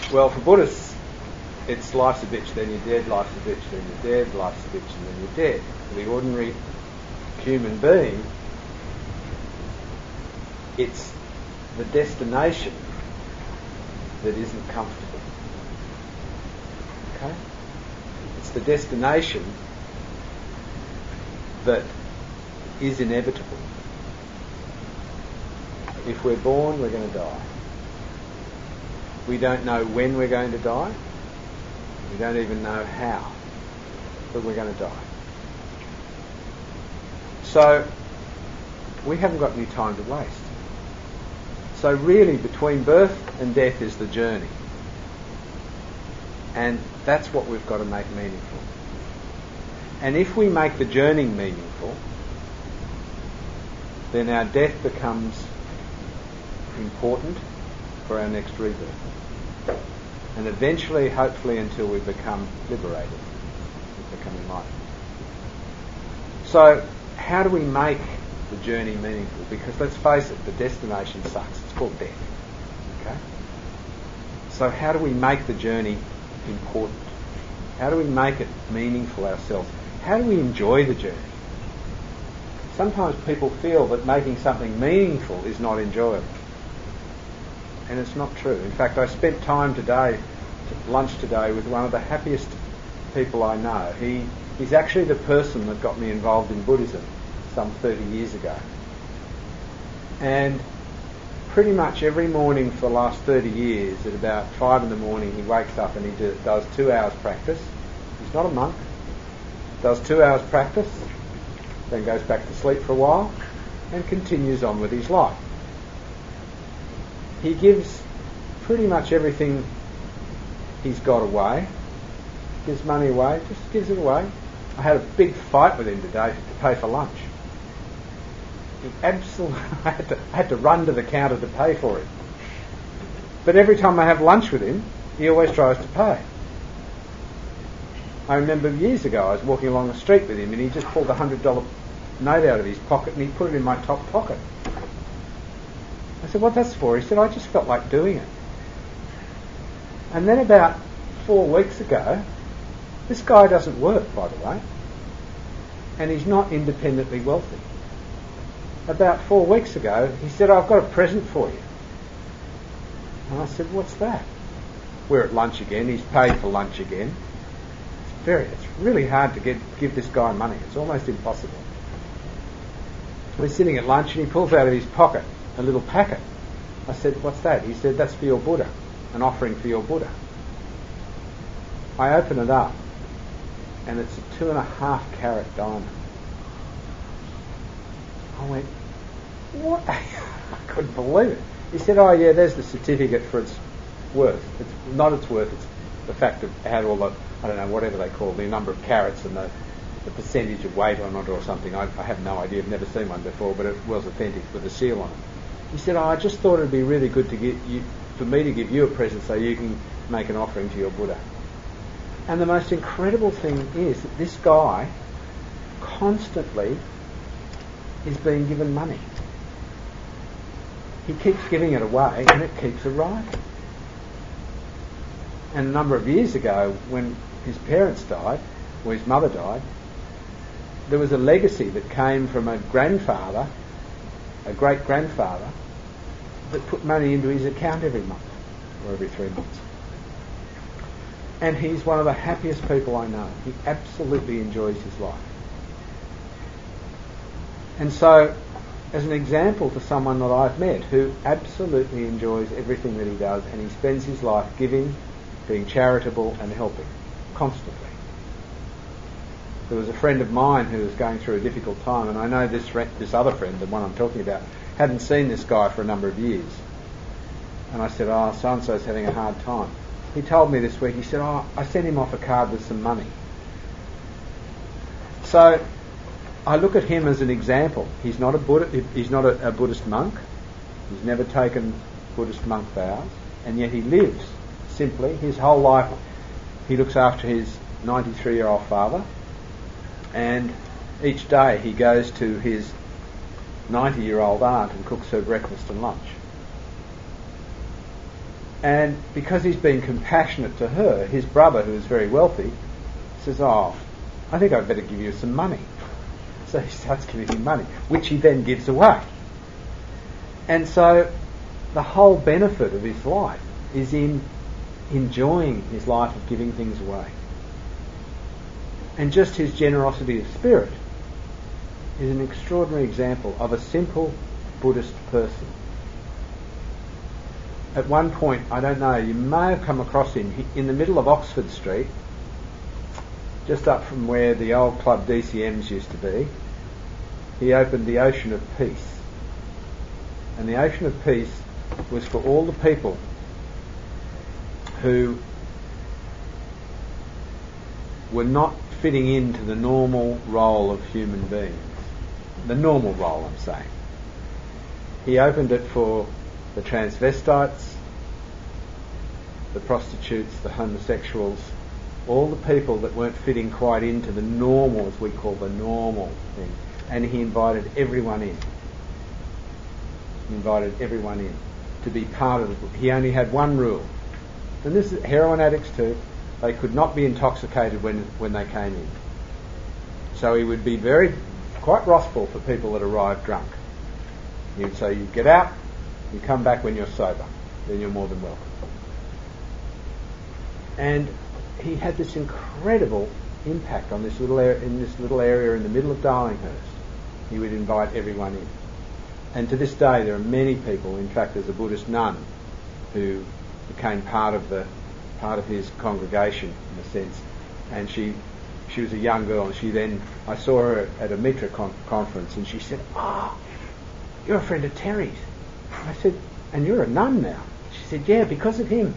Well, for Buddhists, it's life's a bitch, then you're dead, life's a bitch, then you're dead, life's a bitch, and then you're dead. For the ordinary human being, it's the destination that isn't comfortable. Okay? It's the destination that is inevitable. If we're born, we're going to die. We don't know when we're going to die. We don't even know how, but we're going to die. So we haven't got any time to waste. So really, between birth and death is the journey. And that's what we've got to make meaningful. And if we make the journey meaningful, then our death becomes important for our next rebirth. And eventually, hopefully, until we become liberated, we become enlightened. So, how do we make the journey meaningful? Because let's face it, the destination sucks. It's called death. Okay? So how do we make the journey important? How do we make it meaningful ourselves? How do we enjoy the journey? Sometimes people feel that making something meaningful is not enjoyable. And it's not true. In fact, I spent time today, lunch today, with one of the happiest people I know. He's actually the person that got me involved in Buddhism some 30 years ago. And pretty much every morning for the last 30 years, at about 5 in the morning, he wakes up and he does 2 hours practice. He's not a monk. Does 2 hours practice, then goes back to sleep for a while, and continues on with his life. He gives pretty much everything he's got away. Gives money away, just gives it away. I had a big fight with him today to pay for lunch. He absolutely, I had to run to the counter to pay for it. But every time I have lunch with him, he always tries to pay. I remember years ago I was walking along the street with him and he just pulled a $100 note out of his pocket and he put it in my top pocket. I said, "What that's for?" He said, "I just felt like doing it." And then about 4 weeks ago, this guy doesn't work, by the way, and he's not independently wealthy. About 4 weeks ago, he said, "I've got a present for you." And I said, "What's that?" We're at lunch again. He's paid for lunch again. It's really hard to give this guy money. It's almost impossible. We're sitting at lunch and he pulls out of his pocket a little packet. I said, "What's that?" He said, "That's for your Buddha, an offering for your Buddha." I open it up and it's a 2.5 carat diamond. I went, "What?" I couldn't believe it. He said, "Oh yeah, there's the certificate for its worth." It's not its worth, it's the fact that it had all the, I don't know, whatever they call the number of carats and the percentage of weight on it or something. I have no idea, I've never seen one before, but it was authentic with a seal on it. He said, "Oh, I just thought it'd be really good for me to give you a present so you can make an offering to your Buddha." And the most incredible thing is that this guy constantly is being given money. He keeps giving it away and it keeps arriving. And a number of years ago, when his parents died, or his mother died, there was a legacy that came from a grandfather, a great-grandfather, that put money into his account every month, or every 3 months. And he's one of the happiest people I know. He absolutely enjoys his life. And so, as an example to someone that I've met who absolutely enjoys everything that he does, and he spends his life giving, being charitable and helping, constantly. There was a friend of mine who was going through a difficult time, and I know this other friend, the one I'm talking about, hadn't seen this guy for a number of years. And I said, "Oh, so-and-so's having a hard time." He told me this week, he said, "Oh, I sent him off a card with some money." So I look at him as an example. He's not a Buddhist monk. He's never taken Buddhist monk vows, and yet he lives simply his whole life. He looks after his 93-year-old father, and each day he goes to his 90-year-old aunt and cooks her breakfast and lunch. And because he's been compassionate to her, his brother, who is very wealthy, says, "Oh, I think I'd better give you some money." So he starts giving him money, which he then gives away. And so the whole benefit of his life is in enjoying his life of giving things away. And just his generosity of spirit is an extraordinary example of a simple Buddhist person. At one point, I don't know, you may have come across him in the middle of Oxford Street, just up from where the old Club DCMs used to be. He opened the Ocean of Peace. And the Ocean of Peace was for all the people who were not fitting into the normal role of human beings. The normal role, I'm saying. He opened it for the transvestites, the prostitutes, the homosexuals, all the people that weren't fitting quite into the normal, as we call the normal thing. And he invited everyone in. He invited everyone in to be part of it. He only had one rule. And this is heroin addicts too. They could not be intoxicated when they came in. So he would be quite wrathful for people that arrived drunk. He would say, "You get out, you come back when you're sober, then you're more than welcome." And he had this incredible impact on this little area, in the middle of Darlinghurst. He would invite everyone in. And to this day there are many people, in fact there's a Buddhist nun who became part of his congregation in a sense, and she was a young girl, and I saw her at a Mitra conference, and she said, "Oh, you're a friend of Terry's." I said, "And you're a nun now?" She said, "Yeah, because of him."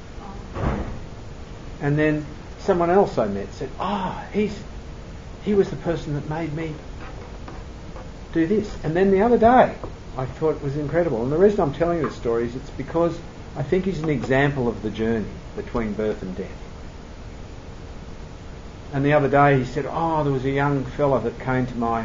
And then someone else I met said, "Oh, he was the person that made me do this." And then the other day I thought it was incredible, and the reason I'm telling you this story is it's because I think he's an example of the journey between birth and death. And the other day he said, "Oh, there was a young fella that came to my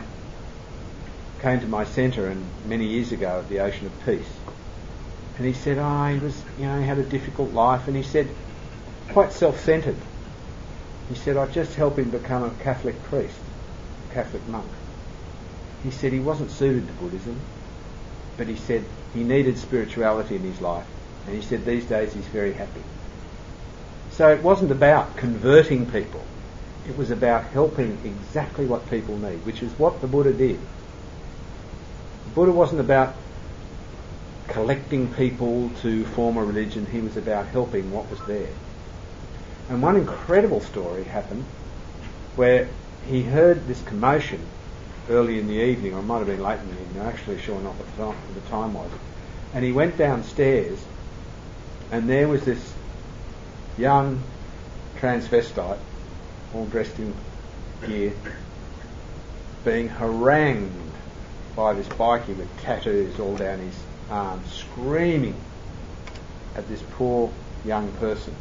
centre and many years ago at the Ocean of Peace." And he said, he had a difficult life, and he said, quite self-centred, he said, "I'd just help him become a Catholic priest, a Catholic monk." He said he wasn't suited to Buddhism, but he said he needed spirituality in his life, and he said these days he's very happy. So it wasn't about converting people, it was about helping exactly what people need, which is what the Buddha did. The Buddha wasn't about collecting people to form a religion, he was about helping what was there. And one incredible story happened where he heard this commotion early in the evening, or it might have been late in the evening, I'm actually sure not what the time was. And he went downstairs, and there was this young transvestite, all dressed in gear, being harangued by this bikie with tattoos all down his arms, screaming at this poor young person.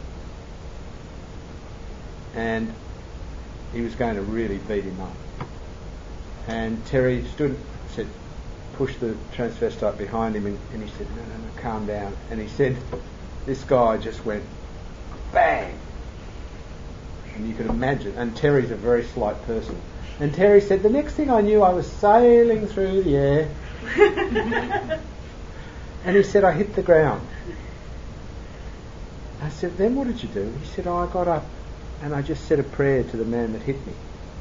And he was going to really beat him up. And Terry pushed the transvestite behind him, and he said, no, calm down. And he said, this guy just went bang. And you can imagine, and Terry's a very slight person. And Terry said, the next thing I knew I was sailing through the air. And he said, I hit the ground. I said, then what did you do? He said, I got up and I just said a prayer to the man that hit me.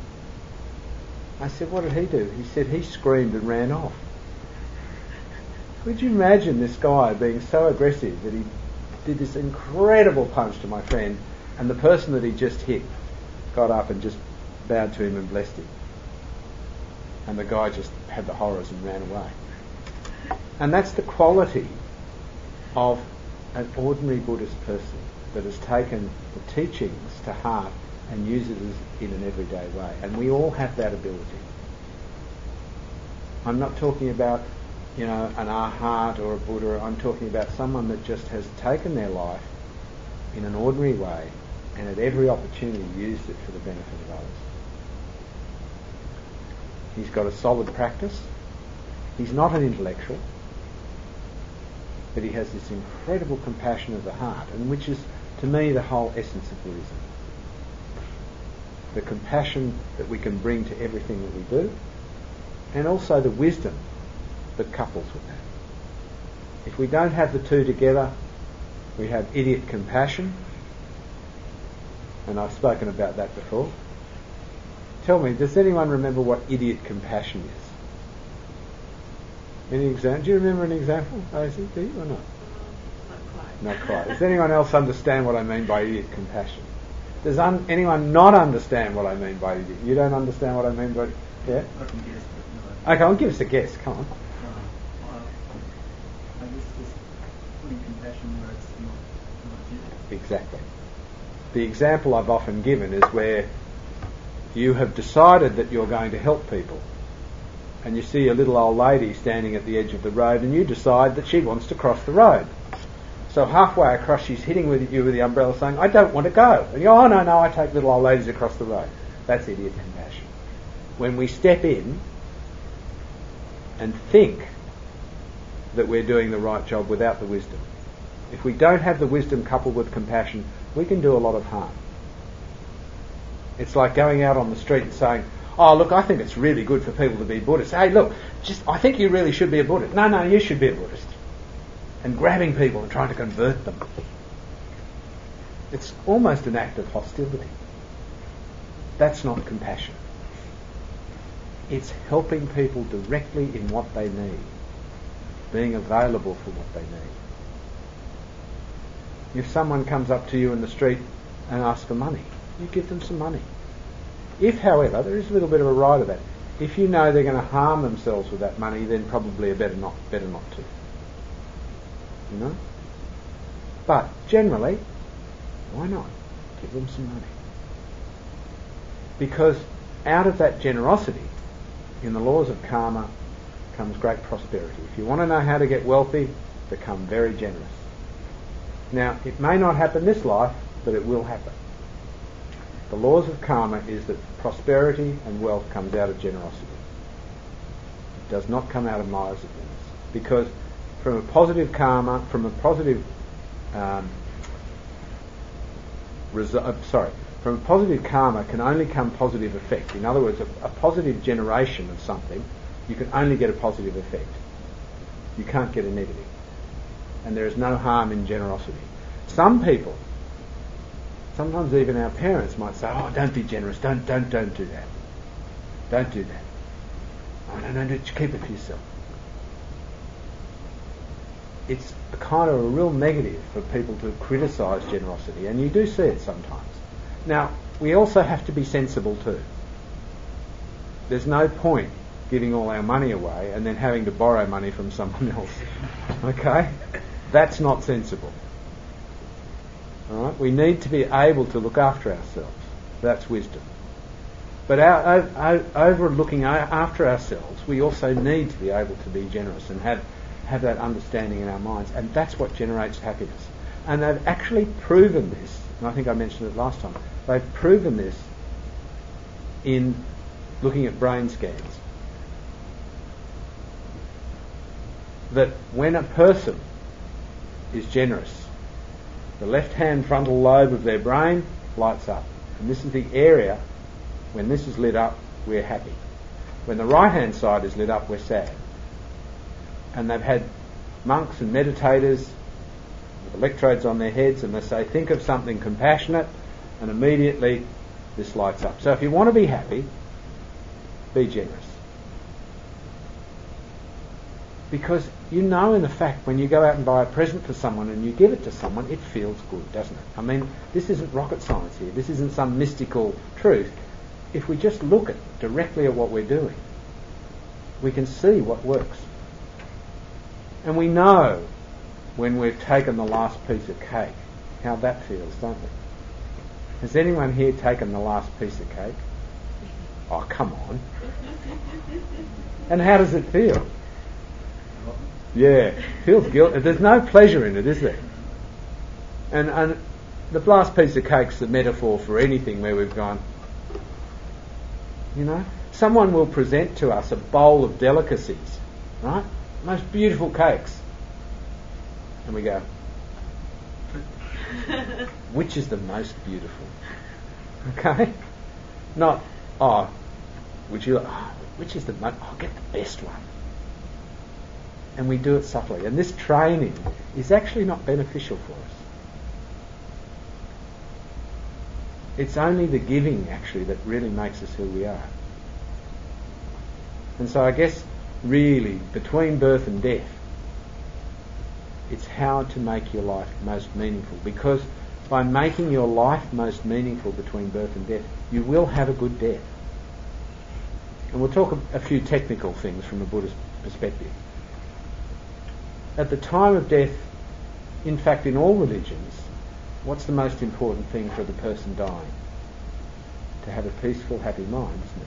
I said, what did he do? He said, he screamed and ran off. Could you imagine this guy being so aggressive that he did this incredible punch to my friend, and the person that he just hit got up and just bowed to him and blessed him. And the guy just had the horrors and ran away. And that's the quality of an ordinary Buddhist person that has taken the teachings to heart and uses it in an everyday way. And we all have that ability. I'm not talking about, an Arhat or a Buddha. I'm talking about someone that just has taken their life in an ordinary way and at every opportunity used it for the benefit of others. He's got a solid practice. He's not an intellectual. but he has this incredible compassion of the heart, and which is, to me, the whole essence of Buddhism. The compassion that we can bring to everything that we do, and also the wisdom that couples with that. If we don't have the two together, we have idiot compassion, and I've spoken about that before. Tell me, does anyone remember what idiot compassion is? Any example? Do you remember an example, Daisy? Do you or not? Not quite. Does anyone else understand what I mean by idiot compassion? Does anyone not understand what I mean by idiot? You don't understand what I mean by... Yeah? I can guess, but no. Okay, well, give us a guess. Come on. I guess just putting compassion where it's not due. Exactly. The example I've often given is where you have decided that you're going to help people, and you see a little old lady standing at the edge of the road, and you decide that she wants to cross the road. So halfway across, she's hitting you with the umbrella saying, I don't want to go. And you go, oh, no, I take little old ladies across the road. That's idiot compassion. When we step in and think that we're doing the right job without the wisdom. If we don't have the wisdom coupled with compassion, we can do a lot of harm. It's like going out on the street and saying, oh, look, I think it's really good for people to be Buddhists. Hey, look, I think you really should be a Buddhist. No, you should be a Buddhist. And grabbing people and trying to convert them. It's almost an act of hostility. That's not compassion. It's helping people directly in what they need. Being available for what they need. If someone comes up to you in the street and asks for money, you give them some money. If, however, there is a little bit of a right of that, if you know they're going to harm themselves with that money, then probably better not to. You know? But generally, why not? Give them some money. Because out of that generosity, in the laws of karma, comes great prosperity. If you want to know how to get wealthy, become very generous. Now, it may not happen this life, but it will happen. The laws of karma is that prosperity and wealth comes out of generosity. It does not come out of miserliness. Because from a positive karma, from a positive karma can only come positive effect. In other words, a positive generation of something, you can only get a positive effect. You can't get a negative. And there is no harm in generosity. Some people, sometimes even our parents might say, oh, don't be generous, don't do that. Don't do that. Oh, no, keep it for yourself. It's a kind of a real negative for people to criticise generosity, and you do see it sometimes. Now, we also have to be sensible too. There's no point giving all our money away and then having to borrow money from someone else. Okay? That's not sensible. All right? We need to be able to look after ourselves. That's wisdom. But over looking after ourselves, we also need to be able to be generous and have that understanding in our minds, and that's what generates happiness. And they've actually proven this, and I think I mentioned it last time, they've proven this in looking at brain scans. That when a person is generous, the left-hand frontal lobe of their brain lights up. And this is the area, when this is lit up, we're happy. When the right-hand side is lit up, we're sad. And they've had monks and meditators with electrodes on their heads, and they say, think of something compassionate, and immediately this lights up. So if you want to be happy, be generous. Because you know in the fact when you go out and buy a present for someone and you give it to someone, it feels good, doesn't it? I mean, this isn't rocket science here. This isn't some mystical truth. If we just look directly at what we're doing, we can see what works. And we know when we've taken the last piece of cake, how that feels, don't we? Has anyone here taken the last piece of cake? Oh, come on. And how does it feel? Yeah, feels guilty. There's no pleasure in it, is there? And the last piece of cake's the metaphor for anything where we've gone, you know, someone will present to us a bowl of delicacies, right? Most beautiful cakes. And we go, which is the most beautiful? Okay? Not, which is the most, I'll get the best one. And we do it subtly. And this training is actually not beneficial for us. It's only the giving, actually, that really makes us who we are. And so I guess, really, between birth and death, it's how to make your life most meaningful. Because by making your life most meaningful between birth and death, you will have a good death. And we'll talk a few technical things from a Buddhist perspective. At the time of death, in fact, in all religions, what's the most important thing for the person dying? To have a peaceful, happy mind, isn't it?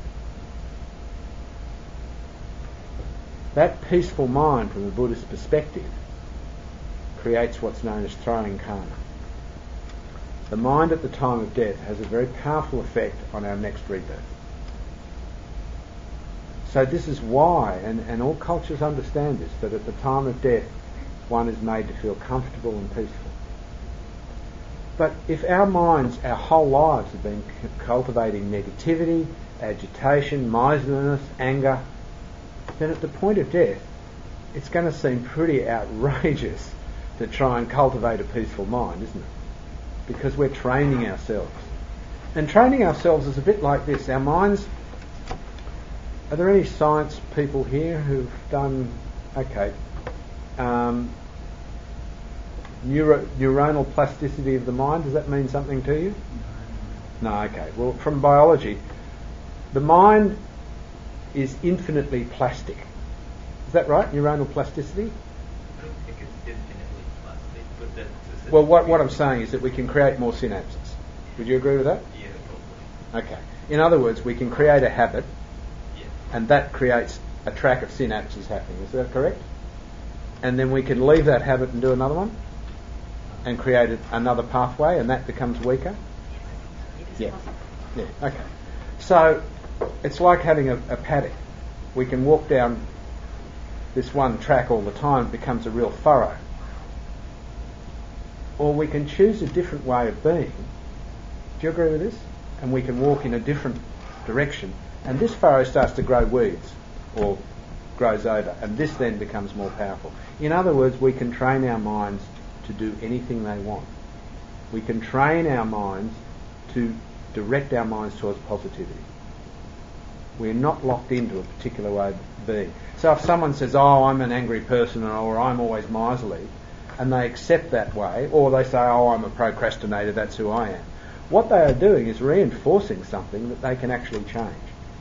That peaceful mind, from a Buddhist perspective, creates what's known as throwing karma. The mind at the time of death has a very powerful effect on our next rebirth. So this is why, and all cultures understand this, that at the time of death one is made to feel comfortable and peaceful. But if our minds, our whole lives have been cultivating negativity, agitation, miserliness, anger, then at the point of death it's going to seem pretty outrageous to try and cultivate a peaceful mind, isn't it? Because we're training ourselves. And training ourselves is a bit like this. Our minds... Are there any science people here who've done... neuronal plasticity of the mind, does that mean something to you? No, okay. Well, from biology, the mind is infinitely plastic. Is that right? Neuronal plasticity? I don't think it's infinitely plastic, but that's... Well, what I'm saying is that we can create more synapses. Would you agree with that? Yeah, probably. Okay. In other words, we can create a habit, Yeah. and that creates a track of synapses happening. Is that correct? And then we can leave that habit and do another one, and create another pathway, and that becomes weaker? Yeah. Yeah, okay. So, it's like having a paddock. We can walk down this one track all the time, it becomes a real furrow. Or we can choose a different way of being. Do you agree with this? And we can walk in a different direction, and this furrow starts to grow weeds, or grows over, and this then becomes more powerful. In other words, we can train our minds to do anything they want. We can train our minds to direct our minds towards positivity. We're not locked into a particular way of being. So if someone says, I'm an angry person, or I'm always miserly, and they accept that way, or they say, I'm a procrastinator, that's who I am, what they are doing is reinforcing something that they can actually change.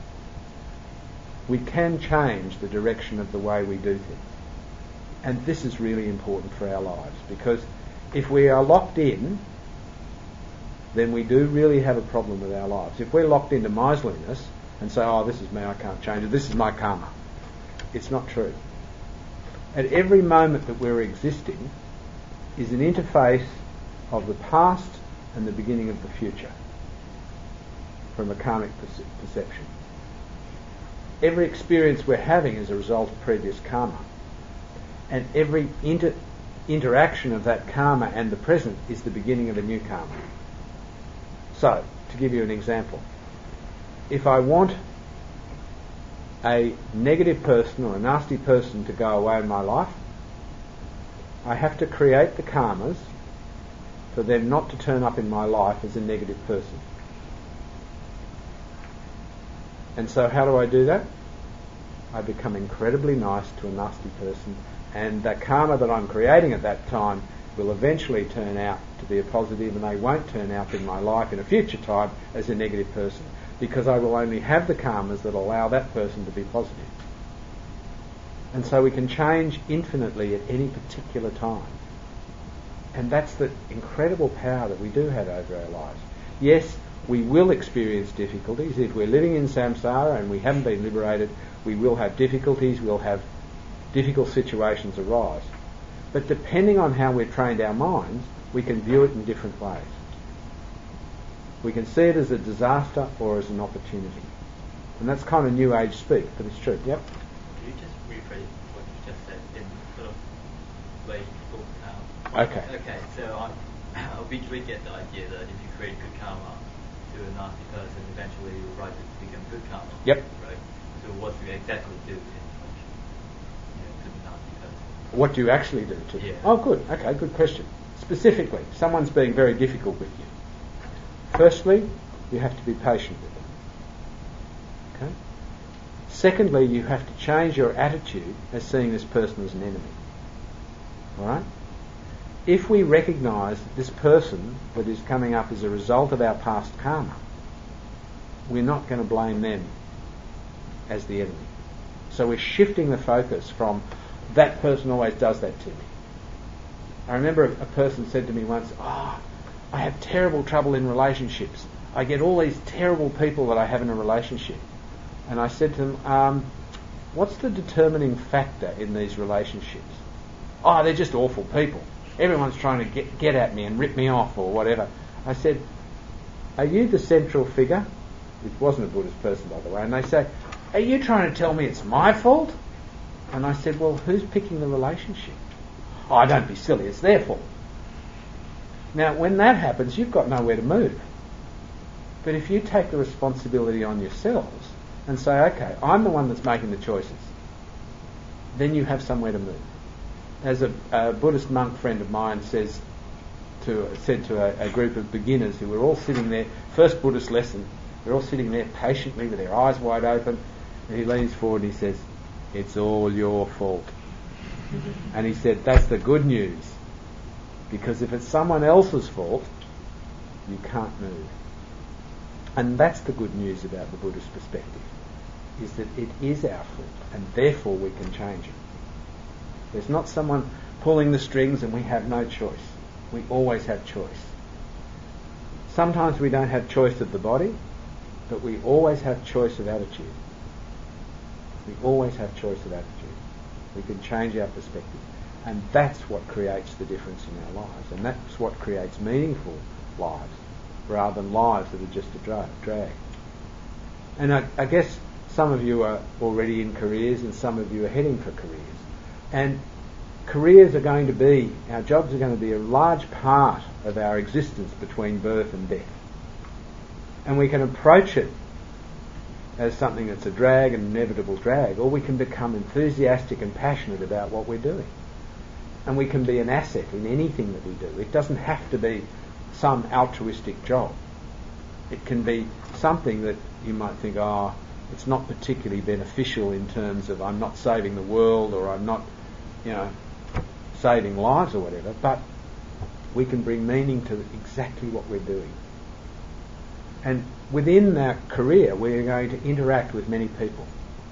We can change the direction of the way we do things. And this is really important for our lives, because if we are locked in, then we do really have a problem with our lives. If we're locked into miserliness and say, this is me, I can't change it, this is my karma, it's not true. At every moment that we're existing is an interface of the past and the beginning of the future from a karmic perception. Every experience we're having is a result of previous karma. And every interaction of that karma and the present is the beginning of a new karma. So, to give you an example, if I want a negative person or a nasty person to go away in my life, I have to create the karmas for them not to turn up in my life as a negative person. And so how do I do that? I become incredibly nice to a nasty person, and that karma that I'm creating at that time will eventually turn out to be a positive, and they won't turn out in my life in a future time as a negative person, because I will only have the karmas that allow that person to be positive. And so we can change infinitely at any particular time. And that's the incredible power that we do have over our lives. Yes, we will experience difficulties. If we're living in samsara and we haven't been liberated, we will have difficulties, we'll have difficult situations arise. But depending on how we've trained our minds, we can view it in different ways. We can see it as a disaster or as an opportunity. And that's kind of New Age speak, but it's true. Yep? Could you just rephrase what you just said in sort of way for karma. Okay. Okay, so we get the idea that if you create good karma to a nasty person, eventually you'll rise to become good karma. Yep. Right. So what do you exactly do to the nasty person? What do you actually do to them? Yeah. Oh, good. Okay, good question. Specifically, someone's being very difficult with you. Firstly, you have to be patient with them. Okay? Secondly, you have to change your attitude as seeing this person as an enemy. Alright? If we recognise that this person that is coming up as a result of our past karma, we're not going to blame them as the enemy. So we're shifting the focus from that person always does that to me. I remember a person said to me once, I have terrible trouble in relationships. I get all these terrible people that I have in a relationship. And I said to them, what's the determining factor in these relationships? They're just awful people. Everyone's trying to get at me and rip me off or whatever. I said, are you the central figure? It wasn't a Buddhist person, by the way. And they say, are you trying to tell me it's my fault? And I said, well, who's picking the relationship? Don't be silly, it's their fault. Now, when that happens, you've got nowhere to move. But if you take the responsibility on yourselves and say, okay, I'm the one that's making the choices, then you have somewhere to move. As a Buddhist monk friend of mine said to a group of beginners who were all sitting there, first Buddhist lesson, they're all sitting there patiently with their eyes wide open, and he leans forward and he says, it's all your fault. And he said, that's the good news, because if it's someone else's fault, you can't move. And that's the good news about the Buddhist perspective, is that it is our fault, and therefore we can change it. There's not someone pulling the strings and we have no choice. We always have choice. Sometimes we don't have choice of the body, but we always have choice of attitude. We always have choice of attitude. We can change our perspective. And that's what creates the difference in our lives. And that's what creates meaningful lives, rather than lives that are just a drag. And I guess some of you are already in careers and some of you are heading for careers. And careers are going to be, our jobs are going to be a large part of our existence between birth and death. And we can approach it as something that's a drag, an inevitable drag, or we can become enthusiastic and passionate about what we're doing. And we can be an asset in anything that we do. It doesn't have to be some altruistic job. It can be something that you might think, it's not particularly beneficial in terms of I'm not saving the world or I'm not, saving lives or whatever, but we can bring meaning to exactly what we're doing. And within that career, we're going to interact with many people.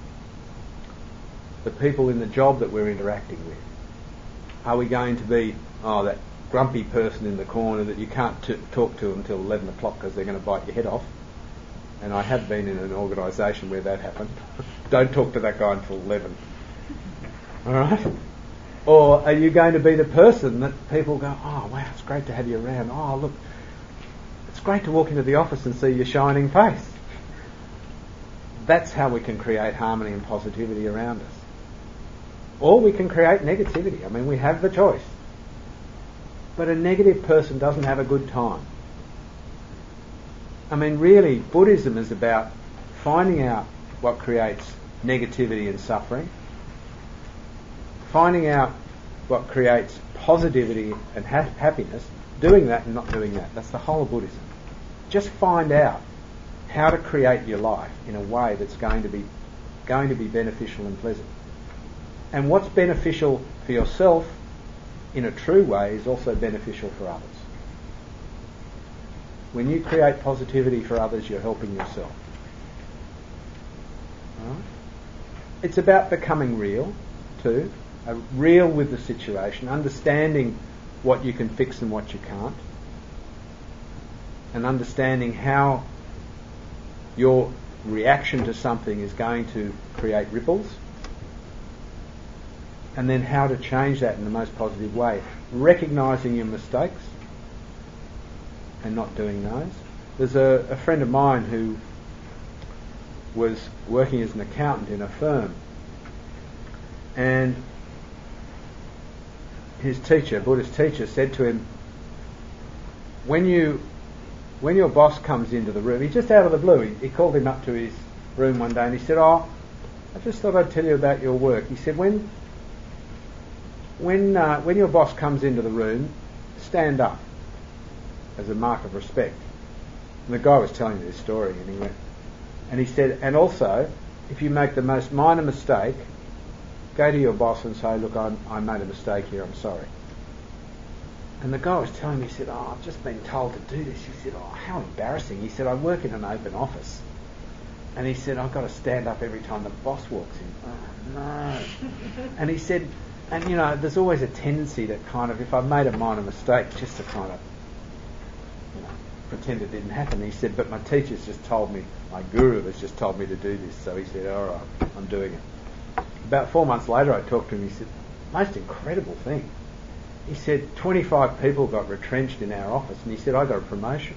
The people in the job that we're interacting with. Are we going to be, that grumpy person in the corner that you can't talk to until 11 o'clock because they're going to bite your head off? And I have been in an organisation where that happened. Don't talk to that guy until 11. All right? Or are you going to be the person that people go, wow, it's great to have you around. Look, it's great to walk into the office and see your shining face. That's how we can create harmony and positivity around us. Or we can create negativity. I mean, we have the choice. But a negative person doesn't have a good time. I mean, really, Buddhism is about finding out what creates negativity and suffering, finding out what creates positivity and happiness, doing that and not doing that. That's the whole of Buddhism. Just find out how to create your life in a way that's going to be beneficial and pleasant. And what's beneficial for yourself in a true way is also beneficial for others. When you create positivity for others, you're helping yourself. Right? It's about becoming real, too. Real with the situation, understanding what you can fix and what you can't, and understanding how your reaction to something is going to create ripples, and then how to change that in the most positive way. Recognising your mistakes and not doing those. There's a friend of mine who was working as an accountant in a firm, and his teacher, Buddhist teacher, said to him, when your boss comes into the room, he just out of the blue, he called him up to his room one day and he said, I just thought I'd tell you about your work. He said, when your boss comes into the room, stand up as a mark of respect. And the guy was telling me this story and he said, and also, if you make the most minor mistake, go to your boss and say, look, I made a mistake here, I'm sorry. And the guy was telling me, he said, I've just been told to do this. He said, how embarrassing. He said, I work in an open office. And he said, I've got to stand up every time the boss walks in. Oh, no. And he said, and there's always a tendency to kind of, if I've made a minor mistake, just to kind of, pretend it didn't happen. He said, but my teacher's just told me, my guru has just told me to do this. So he said, all right, I'm doing it. About 4 months later, I talked to him. He said, most incredible thing. He said, 25 people got retrenched in our office, and he said, I got a promotion.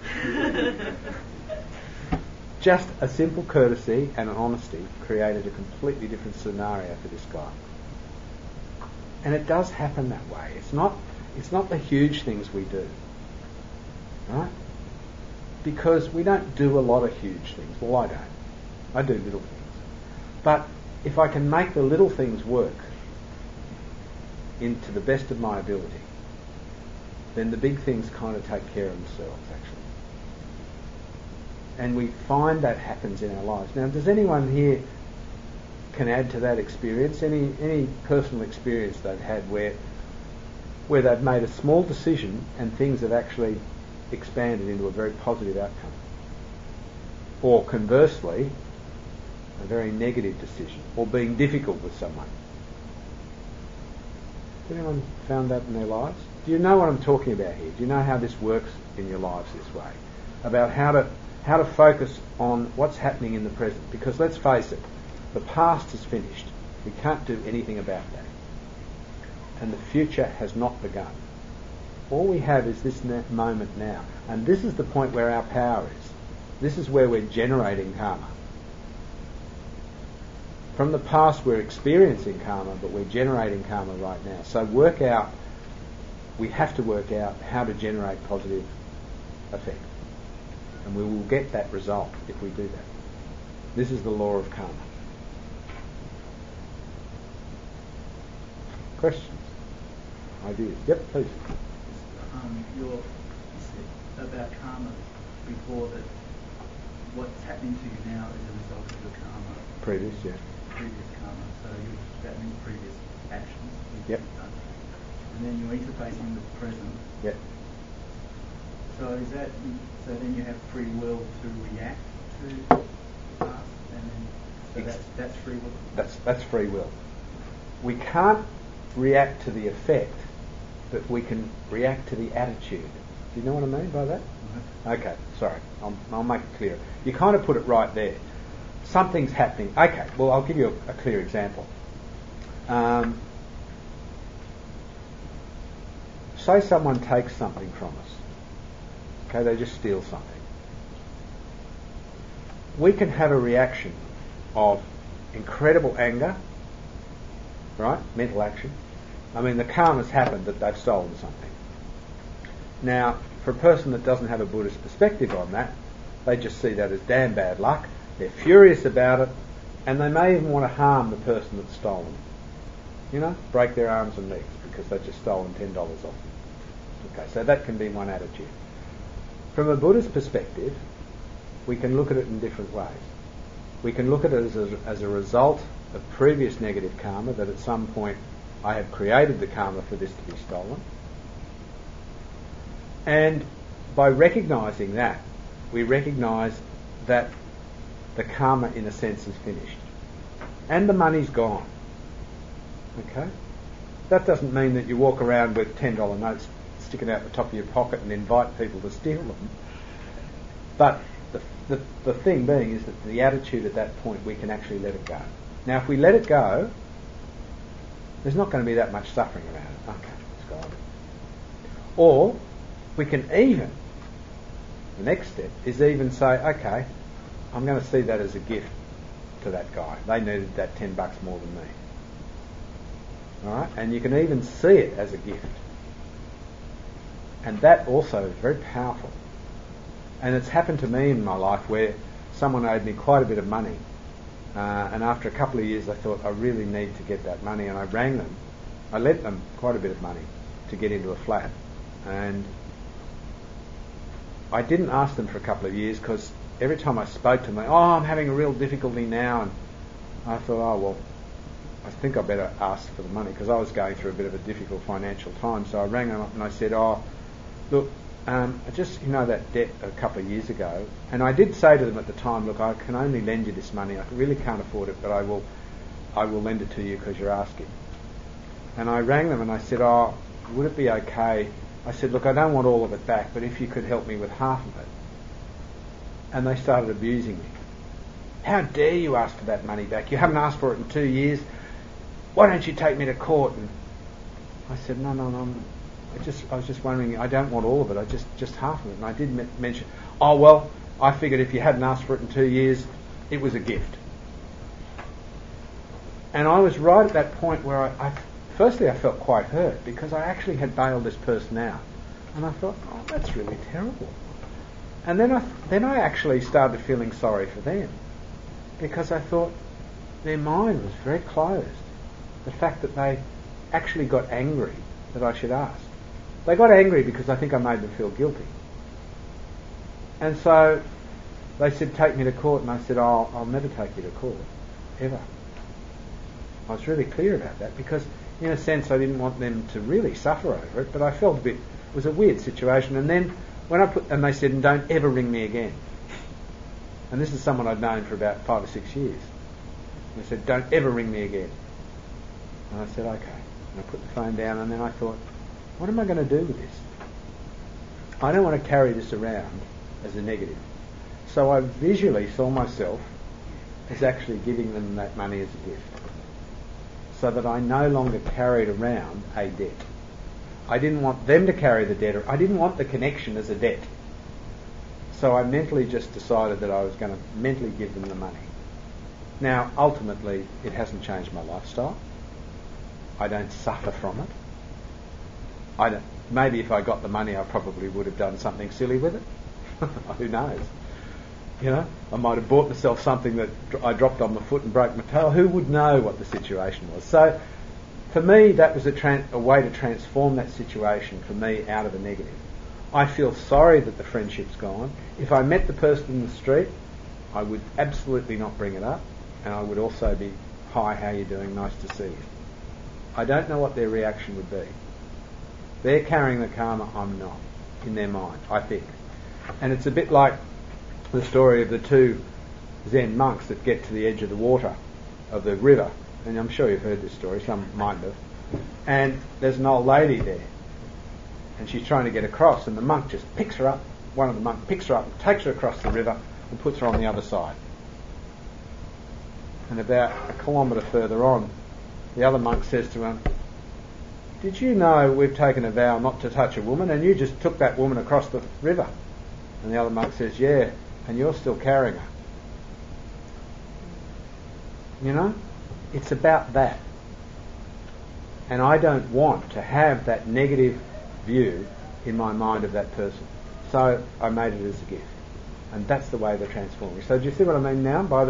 Just a simple courtesy and an honesty created a completely different scenario for this guy. And it does happen that way. It's not the huge things we do, right? Because we don't do a lot of huge things. Well, I don't. I do little things. But if I can make the little things work into the best of my ability, then the big things kind of take care of themselves, actually. And we find that happens in our lives. Now, does anyone here can add to that experience? Any personal experience they've had where they've made a small decision and things have actually expanded into a very positive outcome? Or conversely, a very negative decision, or being difficult with someone. Has anyone found that in their lives? Do you know what I'm talking about here? Do you know how this works in your lives this way? About how to focus on what's happening in the present. Because let's face it, the past is finished. We can't do anything about that. And the future has not begun. All we have is this moment now. And this is the point where our power is. This is where we're generating karma. From the past we're experiencing karma, but we're generating karma right now. So we have to work out how to generate positive effect. And we will get that result if we do that. This is the law of karma. Questions? Ideas? Yep, please. You said about karma before that what's happening to you now is a result of your karma. Previous Karma. So that means previous actions. Yep. Done. And then you're interfacing with the present. Yep. So then you have free will to react to the past, and then that's free will. That's free will. We can't react to the effect, but we can react to the attitude. Do you know what I mean by that? Mm-hmm. Okay, sorry. I'll make it clear. You kind of put it right there. Something's happening. Okay, well, I'll give you a clear example. Say someone takes something from us. Okay, they just steal something. We can have a reaction of incredible anger, right? Mental action. I mean, the karma's happened that they've stolen something. Now, for a person that doesn't have a Buddhist perspective on that, they just see that as damn bad luck. They're furious about it, and they may even want to harm the person that's stolen. Break their arms and legs because they've just stolen $10 off them. Okay, so that can be one attitude. From a Buddhist perspective, we can look at it in different ways. We can look at it as a result of previous negative karma, that at some point I have created the karma for this to be stolen. And by recognising that, we recognise that the karma, in a sense, is finished. And the money's gone. Okay? That doesn't mean that you walk around with $10 notes sticking out the top of your pocket and invite people to steal them. But the thing being is that the attitude at that point, we can actually let it go. Now, if we let it go, there's not going to be that much suffering around it. Okay, it's gone. Or we can even, the next step is even say, okay, I'm going to see that as a gift to that guy. They needed that $10 more than me. All right? And you can even see it as a gift. And that also is very powerful. And it's happened to me in my life where someone owed me quite a bit of money. And after a couple of years I thought, I really need to get that money. And I rang them. I lent them quite a bit of money to get into a flat. And I didn't ask them for a couple of years because every time I spoke to them, I'm having a real difficulty now. And I thought, I think I better ask for the money because I was going through a bit of a difficult financial time. So I rang them up and I said, look, I just, that debt a couple of years ago. And I did say to them at the time, look, I can only lend you this money. I really can't afford it, but I will lend it to you because you're asking. And I rang them and I said, would it be okay? I said, look, I don't want all of it back, but if you could help me with half of it. And they started abusing me. How dare you ask for that money back? You haven't asked for it in 2 years. Why don't you take me to court? And I said, no. I was just wondering, I don't want all of it, I just half of it. And I did mention, I figured if you hadn't asked for it in 2 years, it was a gift. And I was right at that point where firstly I felt quite hurt because I actually had bailed this person out. And I thought, that's really terrible. And then I actually started feeling sorry for them because I thought their mind was very closed. The fact that they actually got angry that I should ask. They got angry because I think I made them feel guilty. And so they said, take me to court. And I said, I'll never take you to court, ever. I was really clear about that because, in a sense, I didn't want them to really suffer over it, but I felt it was a weird situation. And then and they said, don't ever ring me again. And this is someone I'd known for about 5 or 6 years. They said, don't ever ring me again. And I said, okay. And I put the phone down and then I thought, what am I going to do with this? I don't want to carry this around as a negative. So I visually saw myself as actually giving them that money as a gift. So that I no longer carried around a debt. I didn't want them to carry the debt. I didn't want the connection as a debt. So I mentally just decided that I was going to mentally give them the money. Now, ultimately, it hasn't changed my lifestyle. I don't suffer from it. Maybe if I got the money, I probably would have done something silly with it. Who knows? I might have bought myself something that I dropped on my foot and broke my toe. Who would know what the situation was? So, for me, that was a way to transform that situation for me out of a negative. I feel sorry that the friendship's gone. If I met the person in the street, I would absolutely not bring it up, and I would also be, hi, how you doing? Nice to see you. I don't know what their reaction would be. They're carrying the karma, I'm not, in their mind, I think. And it's a bit like the story of the 2 Zen monks that get to the edge of the water, of the river. And I'm sure you've heard this story, some might have. And there's an old lady there. And she's trying to get across, and the monk just picks her up. One of the monks picks her up and takes her across the river and puts her on the other side. And about a kilometre further on, the other monk says to him, did you know we've taken a vow not to touch a woman, and you just took that woman across the river? And the other monk says, yeah, and you're still carrying her. It's about that. And I don't want to have that negative view in my mind of that person. So I made it as a gift. And that's the way they're transforming. So do you see what I mean now? By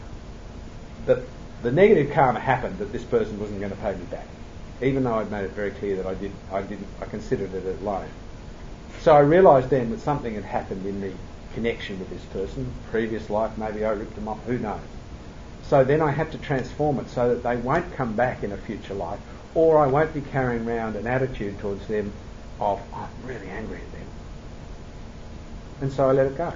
the negative karma happened that this person wasn't going to pay me back. Even though I'd made it very clear that I considered it a loan. So I realised then that something had happened in the connection with this person, previous life, maybe I ripped them off, who knows. So then I had to transform it so that they won't come back in a future life, or I won't be carrying around an attitude towards them of, I'm really angry at them. And so I let it go.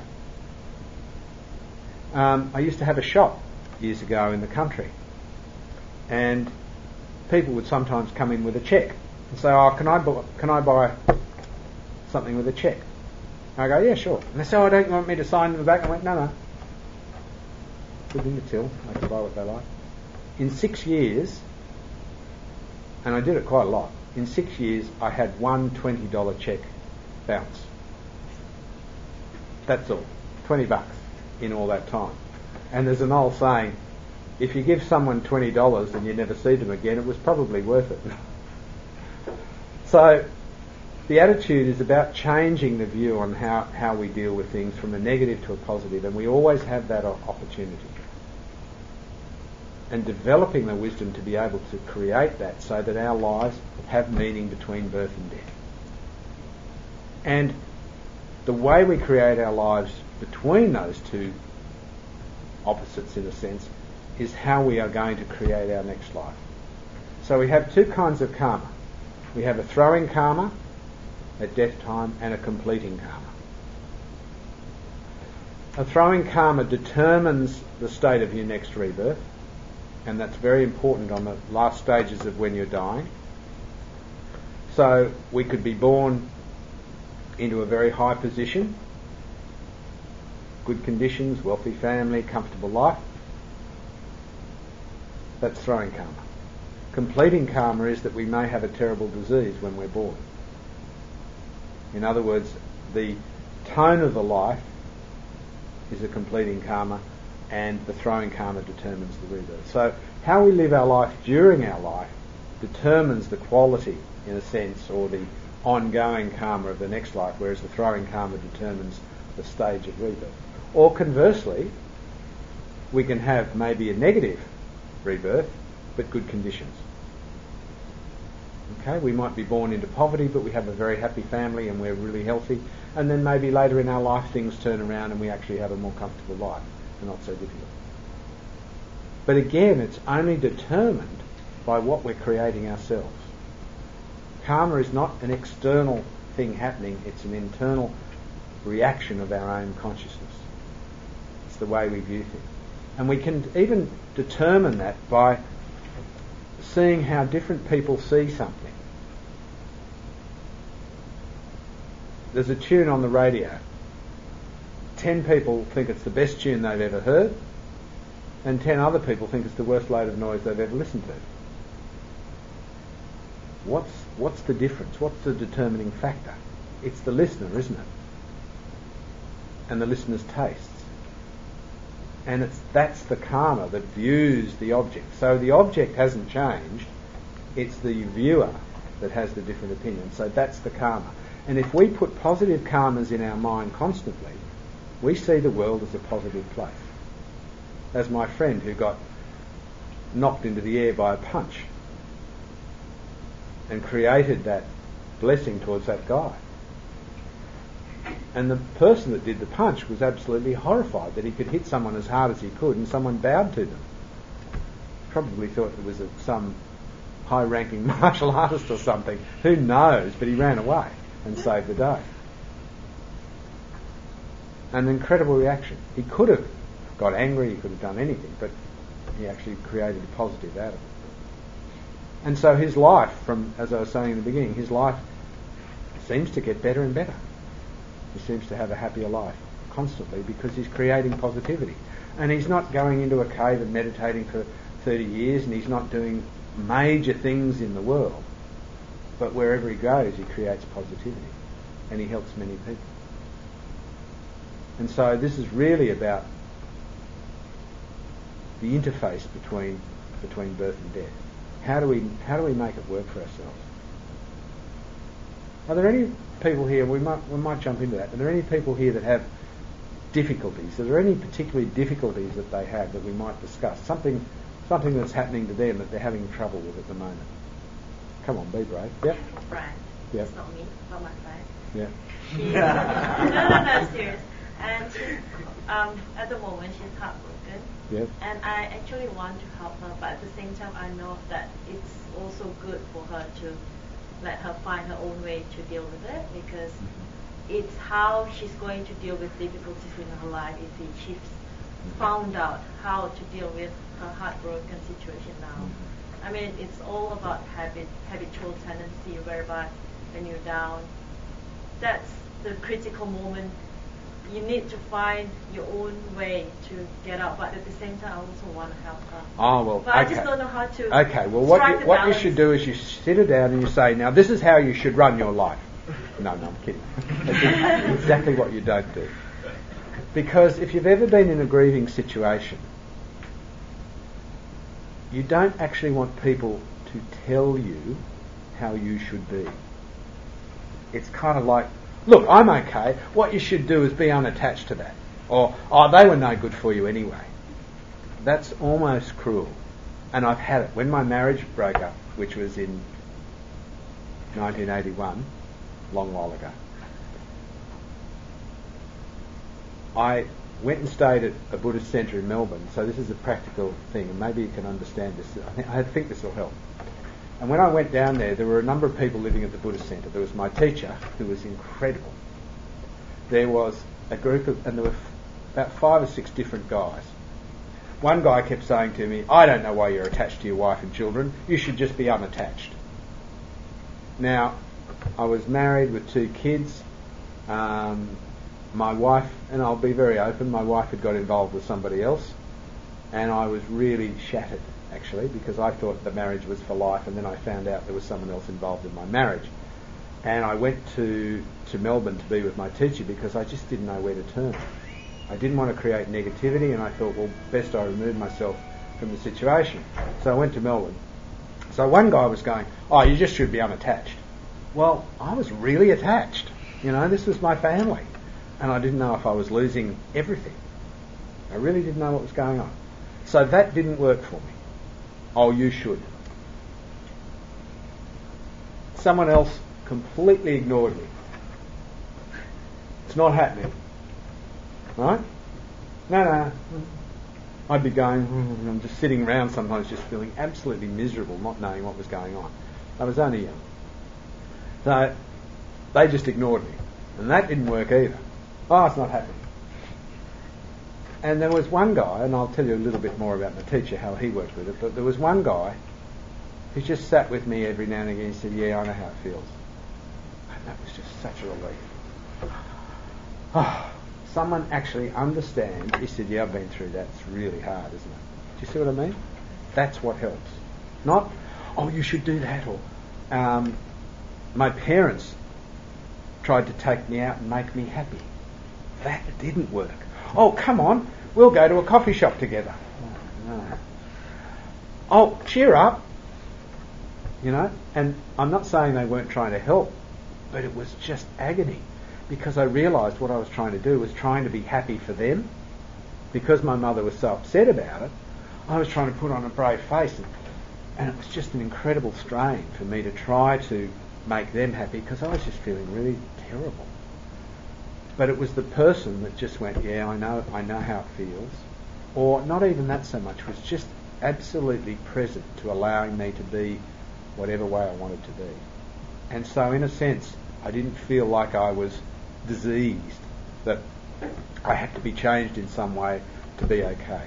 I used to have a shop years ago in the country, and people would sometimes come in with a cheque and say, can I buy something with a cheque? And I go, yeah, sure. And they say, don't you want me to sign the back? I went, no. Good in the till. They can buy what they like. In 6 years, and I did it quite a lot, in 6 years I had one $20 cheque bounce. That's all. $20 in all that time. And there's an old saying, if you give someone $20 and you never see them again, it was probably worth it. So the attitude is about changing the view on how we deal with things from a negative to a positive, and we always have that opportunity. And developing the wisdom to be able to create that so that our lives have meaning between birth and death. And the way we create our lives between those two opposites, in a sense, is how we are going to create our next life. So we have two kinds of karma. We have a throwing karma at death time and a completing karma. A throwing karma determines the state of your next rebirth, and that's very important on the last stages of when you're dying. So we could be born into a very high position, good conditions, wealthy family, comfortable life. That's throwing karma. Completing karma is that we may have a terrible disease when we're born. In other words, the tone of the life is a completing karma, and the throwing karma determines the rebirth. So how we live our life during our life determines the quality, in a sense, or the ongoing karma of the next life, whereas the throwing karma determines the stage of rebirth. Or conversely, we can have maybe a negative rebirth, but good conditions. Okay, we might be born into poverty, but we have a very happy family and we're really healthy, and then maybe later in our life things turn around and we actually have a more comfortable life and not so difficult. But again, it's only determined by what we're creating ourselves. Karma is not an external thing happening, it's an internal reaction of our own consciousness. It's the way we view things. And we can even determine that by seeing how different people see something. There's a tune on the radio. 10 people think it's the best tune they've ever heard, and 10 other people think it's the worst load of noise they've ever listened to. What's the difference? What's the determining factor? It's the listener, isn't it? And the listener's tastes. And that's the karma that views the object. So the object hasn't changed, it's the viewer that has the different opinion. So that's the karma. And if we put positive karmas in our mind constantly, we see the world as a positive place. As my friend who got knocked into the air by a punch and created that blessing towards that guy. And the person that did the punch was absolutely horrified that he could hit someone as hard as he could and someone bowed to them. Probably thought it was some high-ranking martial artist or something. Who knows? But he ran away and saved the day. An incredible reaction. He could have got angry, he could have done anything, but he actually created a positive out of it. And so his life, as I was saying in the beginning, his life seems to get better and better. He seems to have a happier life constantly because he's creating positivity. And he's not going into a cave and meditating for 30 years, and he's not doing major things in the world. But wherever he goes, he creates positivity and he helps many people. And so this is really about the interface between birth and death. How do we make it work for ourselves? Are there any people here, we might jump into that, are there any people here that have difficulties? Are there any particular difficulties that they have that we might discuss? Something that's happening to them that they're having trouble with at the moment? Come on, be brave. Yep. Friend. Yep. It's not me, not my friend. Yeah. No, serious. And she's, at the moment she's heartbroken. Yep. And I actually want to help her, but at the same time I know that it's also good for her to let her find her own way to deal with it, because it's how she's going to deal with difficulties in her life if she's found out how to deal with her heartbroken situation now. I mean, it's all about habitual tendency, whereby when you're down, that's the critical moment. You need to find your own way to get out, but at the same time I also want to help her. Oh, well, but okay. I just don't know how to. Okay, well, what you should do is you sit her down and you say, now this is how you should run your life. No, I'm kidding. That's exactly what you don't do. Because if you've ever been in a grieving situation, you don't actually want people to tell you how you should be. It's kind of like, look, I'm okay. What you should do is be unattached to that. Or, oh, they were no good for you anyway. That's almost cruel. And I've had it. When my marriage broke up, which was in 1981, a long while ago, I went and stayed at a Buddhist centre in Melbourne. So this is a practical thing, and maybe you can understand this. I think this will help. And when I went down there were a number of people living at the Buddhist centre. There was my teacher, who was incredible. There was a group of, and there were about 5 or 6 different guys. One guy kept saying to me, I don't know why you're attached to your wife and children. You should just be unattached. Now, I was married with 2 kids. My wife, and I'll be very open, my wife had got involved with somebody else, and I was really shattered, actually, because I thought the marriage was for life, and then I found out there was someone else involved in my marriage. And I went to Melbourne to be with my teacher because I just didn't know where to turn. I didn't want to create negativity, and I thought, well, best I remove myself from the situation. So I went to Melbourne. So one guy was going, oh, you just should be unattached. Well, I was really attached. This was my family. And I didn't know if I was losing everything. I really didn't know what was going on. So that didn't work for me. Oh, you should. Someone else completely ignored me. It's not happening. Right? No. I'd be going, I'm just sitting around sometimes just feeling absolutely miserable, not knowing what was going on. I was only young. So they just ignored me. And that didn't work either. Oh, it's not happening. And there was one guy, and I'll tell you a little bit more about my teacher, how he worked with it, but there was one guy who just sat with me every now and again and said, yeah, I know how it feels. And that was just such a relief. Oh, someone actually understands. He said, yeah, I've been through that. It's really hard, isn't it? Do you see what I mean? That's what helps. Not, oh, you should do that, or my parents tried to take me out and make me happy. That didn't work. Oh, come on, we'll go to a coffee shop together. No. Oh, cheer up. And I'm not saying they weren't trying to help, but it was just agony, because I realised what I was trying to do was trying to be happy for them. Because my mother was so upset about it, I was trying to put on a brave face, and it was just an incredible strain for me to try to make them happy, because I was just feeling really terrible. But it was the person that just went, yeah, I know how it feels. Or not even that so much, was just absolutely present to allowing me to be whatever way I wanted to be. And so in a sense, I didn't feel like I was diseased, that I had to be changed in some way to be okay.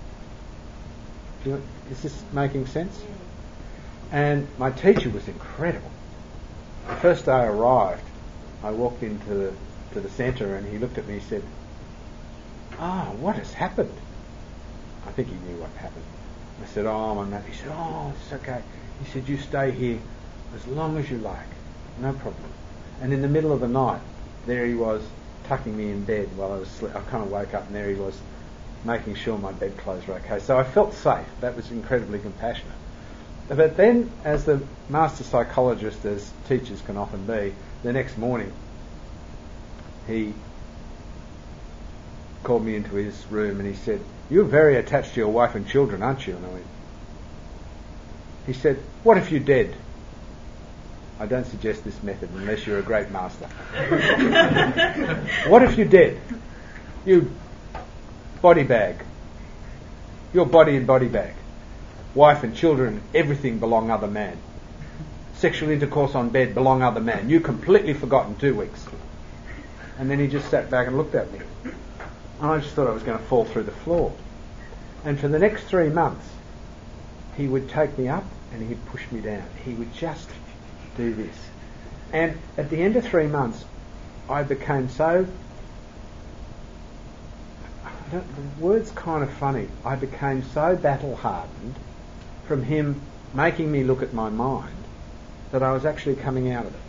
Is this making sense? And my teacher was incredible. The first day I arrived, I walked into the centre, and he looked at me and said, oh, what has happened? I think he knew what happened. I said, oh, my mate. He said, oh, it's okay. He said, you stay here as long as you like, no problem. And in the middle of the night, there he was tucking me in bed while I was I kind of woke up, and there he was making sure my bedclothes were okay. So I felt safe. That was incredibly compassionate. But then, as the master psychologist, as teachers can often be, the next morning he called me into his room and he said, you're very attached to your wife and children, aren't you? And I went, he said, what if you're dead? I don't suggest this method unless you're a great master. What if you're dead? You body bag. Your body and body bag. Wife and children, everything belong other man. Sexual intercourse on bed belong other man. You completely forgotten 2 weeks. And then he just sat back and looked at me. And I just thought I was going to fall through the floor. And for the next 3 months, he would take me up and he'd push me down. He would just do this. And at the end of 3 months, I became so... the word's kind of funny. I became so battle-hardened from him making me look at my mind that I was actually coming out of it.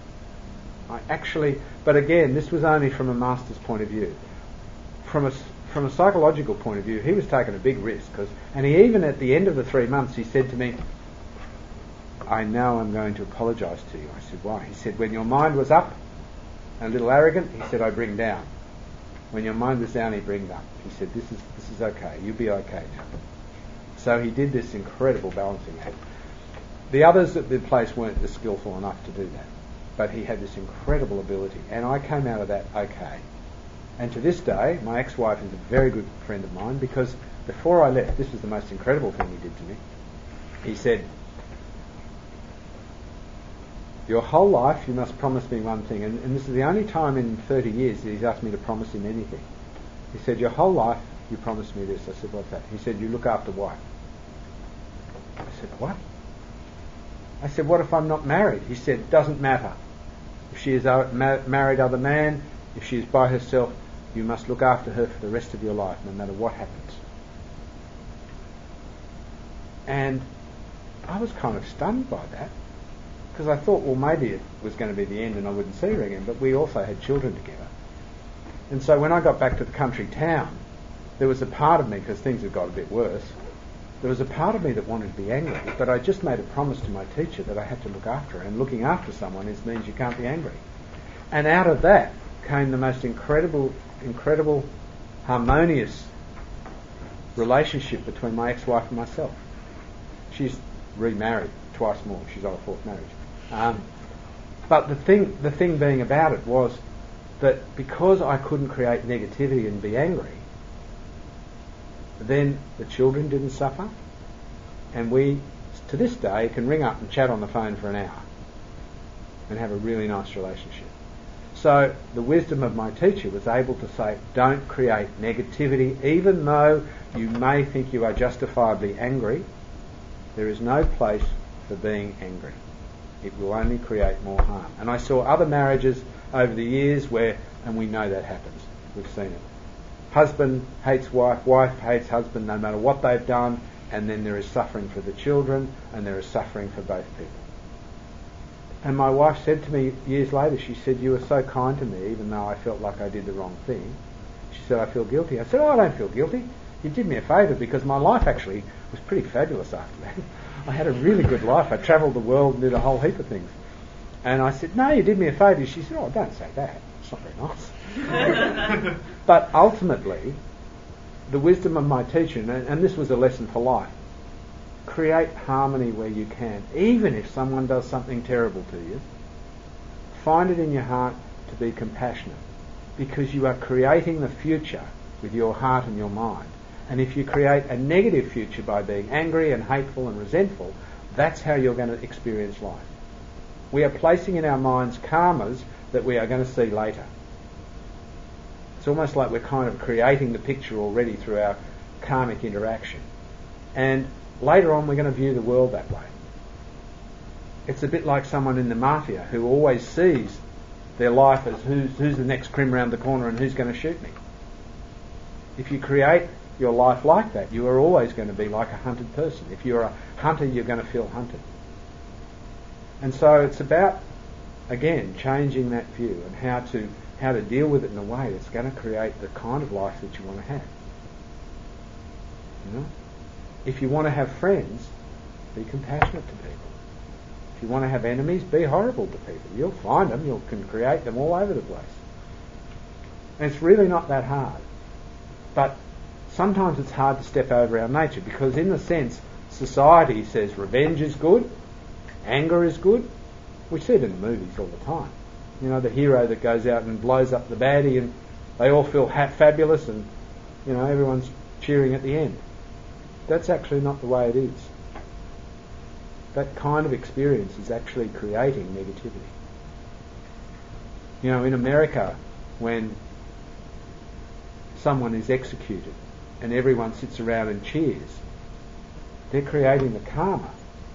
But again, this was only from a master's point of view. from a psychological point of view, he was taking a big risk. And he even at the end of the 3 months, he said to me, I know I'm going to apologise to you. I said, why? He said, when your mind was up and a little arrogant, he said, I bring down. When your mind was down, he brings up. He said, this is okay. You'll be okay now. So he did this incredible balancing act. The others at the place weren't as skillful enough to do that. But he had this incredible ability. And I came out of that okay. And to this day, my ex-wife is a very good friend of mine, because before I left, this was the most incredible thing he did to me. He said, your whole life you must promise me one thing. And this is the only time in 30 years that he's asked me to promise him anything. He said, your whole life you promise me this. I said, what's that? He said, you look after wife. I said, what? I said, what if I'm not married? He said, it doesn't matter. If she is a married other man, if she is by herself, you must look after her for the rest of your life, no matter what happens. And I was kind of stunned by that, because I thought, well, maybe it was going to be the end and I wouldn't see her again, but we also had children together. And so when I got back to the country town, there was a part of me, because things had got a bit worse, there was a part of me that wanted to be angry, but I just made a promise to my teacher that I had to look after her, and looking after someone means you can't be angry. And out of that came the most incredible, harmonious relationship between my ex-wife and myself. She's remarried twice more. She's on a fourth marriage. But the thing being about it was that because I couldn't create negativity and be angry, then the children didn't suffer, and we, to this day, can ring up and chat on the phone for an hour and have a really nice relationship. So the wisdom of my teacher was able to say, don't create negativity, even though you may think you are justifiably angry. There is no place for being angry. It will only create more harm. And I saw other marriages over the years where, and we know that happens, we've seen it. Husband hates wife, wife hates husband, no matter what they've done, and then there is suffering for the children, and there is suffering for both people. And my wife said to me years later, she said, you were so kind to me, even though I felt like I did the wrong thing. She said, I feel guilty. I said, I don't feel guilty. You did me a favour, because my life actually was pretty fabulous after that. I had a really good life. I travelled the world and did a whole heap of things. And I said, no, you did me a favour. She said, oh, don't say that. It's not very nice. But ultimately, the wisdom of my teacher, and this was a lesson for life, create harmony where you can. Even if someone does something terrible to you, find it in your heart to be compassionate, because you are creating the future with your heart and your mind. And if you create a negative future by being angry and hateful and resentful, that's how you're going to experience life. We are placing in our minds karmas that we are going to see later. It's almost like we're kind of creating the picture already through our karmic interaction. And later on we're going to view the world that way. It's a bit like someone in the mafia who always sees their life as who's the next crim round the corner and who's going to shoot me. If you create your life like that, you are always going to be like a hunted person. If you're a hunter, you're going to feel hunted. And so it's about, again, changing that view and how to deal with it in a way that's going to create the kind of life that you want to have. You know? If you want to have friends, be compassionate to people. If you want to have enemies, be horrible to people. You'll find them, you can create them all over the place. And it's really not that hard. But sometimes it's hard to step over our nature, because in a sense, society says revenge is good, anger is good. We see it in the movies all the time. You know, the hero that goes out and blows up the baddie and they all feel fabulous and, you know, everyone's cheering at the end. That's actually not the way it is. That kind of experience is actually creating negativity. You know, in America, when someone is executed and everyone sits around and cheers, they're creating the karma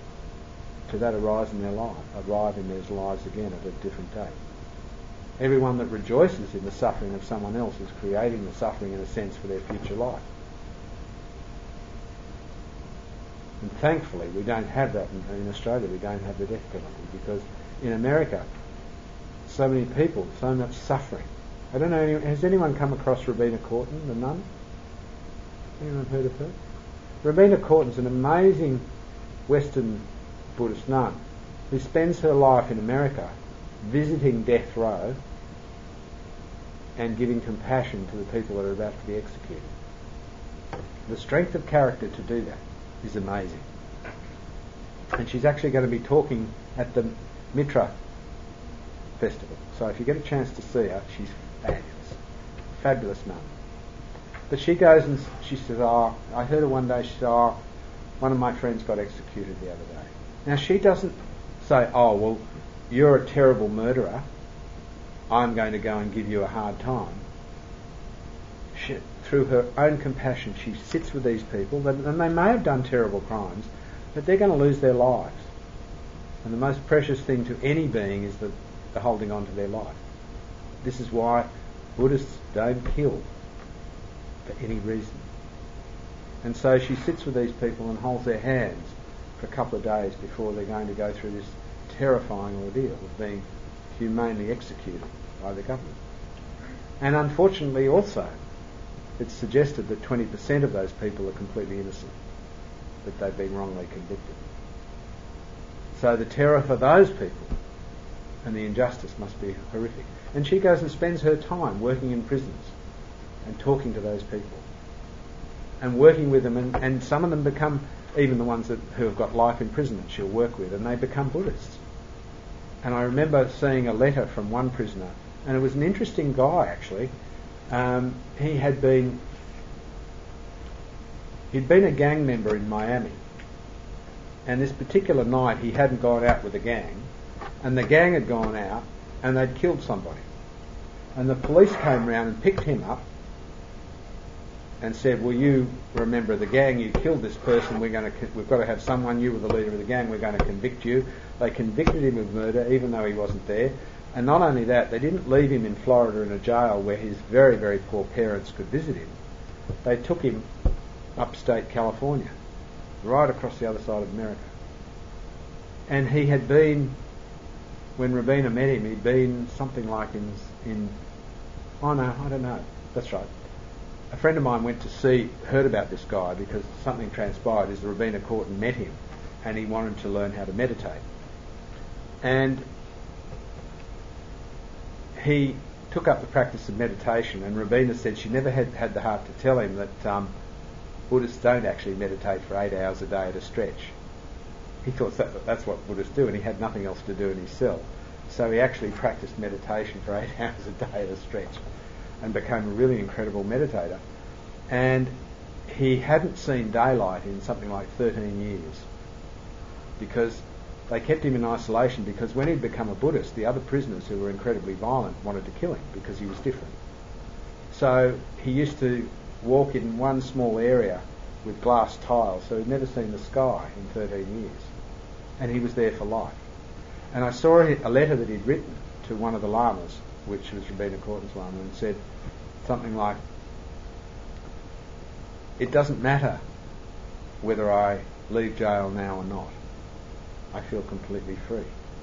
to that arrive in their lives again at a different day. Everyone that rejoices in the suffering of someone else is creating the suffering, in a sense, for their future life. And thankfully we don't have that in Australia. We don't have the death penalty, because in America so many people, so much suffering. I don't know, has anyone come across Robina Courtin, the nun? Anyone heard of her? Robina Courtin's an amazing Western Buddhist nun who spends her life in America visiting death row and giving compassion to the people that are about to be executed. The strength of character to do that is amazing. And she's actually going to be talking at the Mitra Festival. So if you get a chance to see her, she's fabulous. Fabulous nun. But she goes and she says, I heard her one day, she said, one of my friends got executed the other day. Now she doesn't say, well, you're a terrible murderer, I'm going to go and give you a hard time. Through her own compassion, she sits with these people, and they may have done terrible crimes, but they're going to lose their lives. And the most precious thing to any being is the holding on to their life. This is why Buddhists don't kill for any reason. And so she sits with these people and holds their hands for a couple of days before they're going to go through this terrifying ordeal of being humanely executed by the government. And unfortunately also, it's suggested that 20% of those people are completely innocent, that they've been wrongly convicted. So the terror for those people and the injustice must be horrific. And she goes and spends her time working in prisons and talking to those people and working with them, and some of them become, even the ones who have got life imprisonment she'll work with, and they become Buddhists. And I remember seeing a letter from one prisoner, and it was an interesting guy actually. He'd been a gang member in Miami, and this particular night he hadn't gone out with the gang, and the gang had gone out and they'd killed somebody, and the police came round and picked him up and said, well, you remember the gang, you killed this person, we've got to have someone, you were the leader of the gang, we're going to convict you. They convicted him of murder even though he wasn't there. And not only that, they didn't leave him in Florida in a jail where his very, very poor parents could visit him. They took him upstate California, right across the other side of America. And he had been, when Robina met him, he'd been something like I don't know, that's right. A friend of mine heard about this guy because something transpired is Robina Courtin met him and he wanted to learn how to meditate. And he took up the practice of meditation, and Robina said she never had the heart to tell him that Buddhists don't actually meditate for 8 hours a day at a stretch. He thought that's what Buddhists do, and he had nothing else to do in his cell. So he actually practiced meditation for 8 hours a day at a stretch and became a really incredible meditator. And he hadn't seen daylight in something like 13 years because they kept him in isolation, because when he'd become a Buddhist, the other prisoners who were incredibly violent wanted to kill him because he was different. So he used to walk in one small area with glass tiles, so he'd never seen the sky in 13 years. And he was there for life. And I saw a letter that he'd written to one of the lamas, which was Robina Courtin's lama, and said something like, it doesn't matter whether I leave jail now or not. I feel completely free.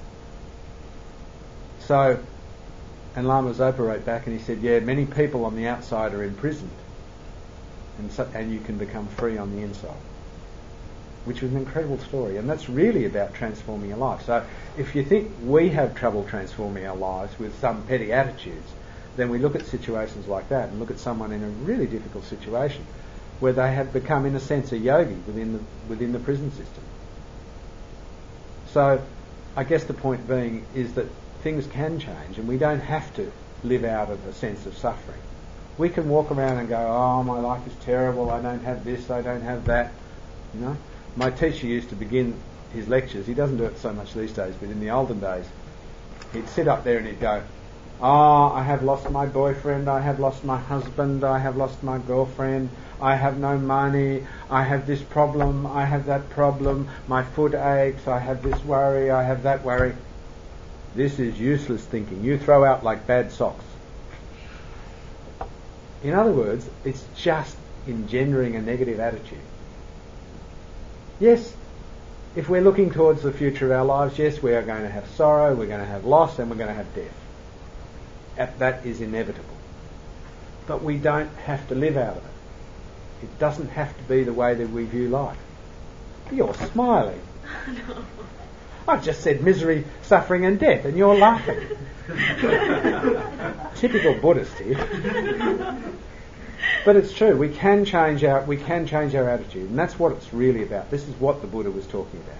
So, and Lama Zopa wrote back and he said, yeah, many people on the outside are imprisoned, and you can become free on the inside. Which was an incredible story, and that's really about transforming your life. So if you think we have trouble transforming our lives with some petty attitudes, then we look at situations like that and look at someone in a really difficult situation where they have become, in a sense, a yogi within the prison system. So I guess the point being is that things can change, and we don't have to live out of a sense of suffering. We can walk around and go, oh, my life is terrible, I don't have this, I don't have that. You know, my teacher used to begin his lectures, he doesn't do it so much these days, but in the olden days, he'd sit up there and he'd go, oh, I have lost my boyfriend, I have lost my husband, I have lost my girlfriend, I have no money, I have this problem, I have that problem, my foot aches, I have this worry, I have that worry. This is useless thinking. You throw out like bad socks. In other words, it's just engendering a negative attitude. Yes, if we're looking towards the future of our lives, yes, we are going to have sorrow, we're going to have loss, and we're going to have death. That is inevitable. But we don't have to live out of it. It doesn't have to be the way that we view life. You're smiling. No. I've just said misery, suffering and death, and you're laughing. Typical Buddhist here. But it's true. We can change our attitude, and that's what it's really about. This is what the Buddha was talking about.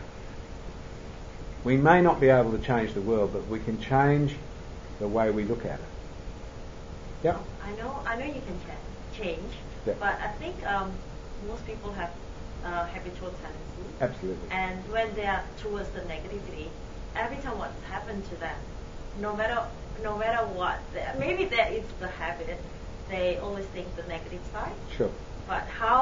We may not be able to change the world, but we can change the way we look at it. Yeah. I know you can change, Yeah. but I think most people have habitual tendencies. Absolutely. And when they are towards the negativity, every time what's happened to them, no matter what, maybe that is the habit. They always think the negative side. Sure. But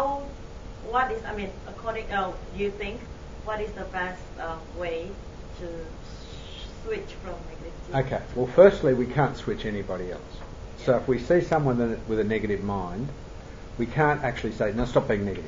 according, you think, what is the best way to switch from negative to... Okay. Well, firstly, we can't switch anybody else. So if we see someone with a negative mind, we can't actually say, no, stop being negative.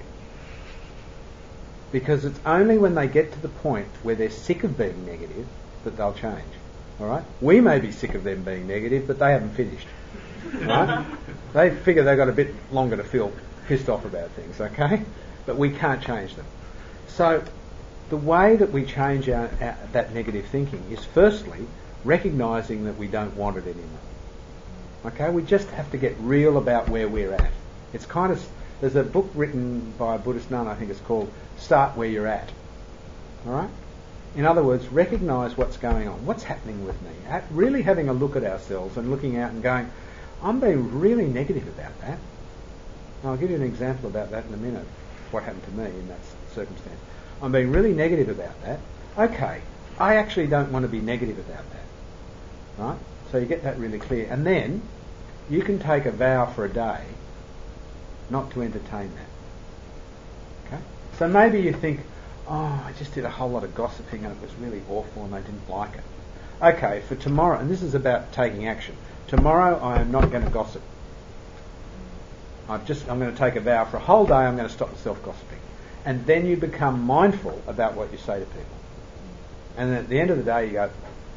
Because it's only when they get to the point where they're sick of being negative that they'll change. All right? We may be sick of them being negative, but they haven't finished. Right? They figure they've got a bit longer to feel pissed off about things, okay? But we can't change them. So the way that we change that negative thinking is firstly recognising that we don't want it anymore. Okay? We just have to get real about where we're at. It's kind of... There's a book written by a Buddhist nun, I think it's called Start Where You're At. All right? In other words, recognise what's going on. What's happening with me? Really having a look at ourselves and looking out and going, I'm being really negative about that. And I'll give you an example about that in a minute, what happened to me in that circumstance. I'm being really negative about that. Okay, I actually don't want to be negative about that. Right? So you get that really clear. And then you can take a vow for a day not to entertain that. Okay? So maybe you think, oh, I just did a whole lot of gossiping and it was really awful and I didn't like it. Okay, for tomorrow, and this is about taking action. Tomorrow I am not going to gossip. I'm going to take a vow for a whole day, I'm going to stop myself gossiping. And then you become mindful about what you say to people. And at the end of the day you go,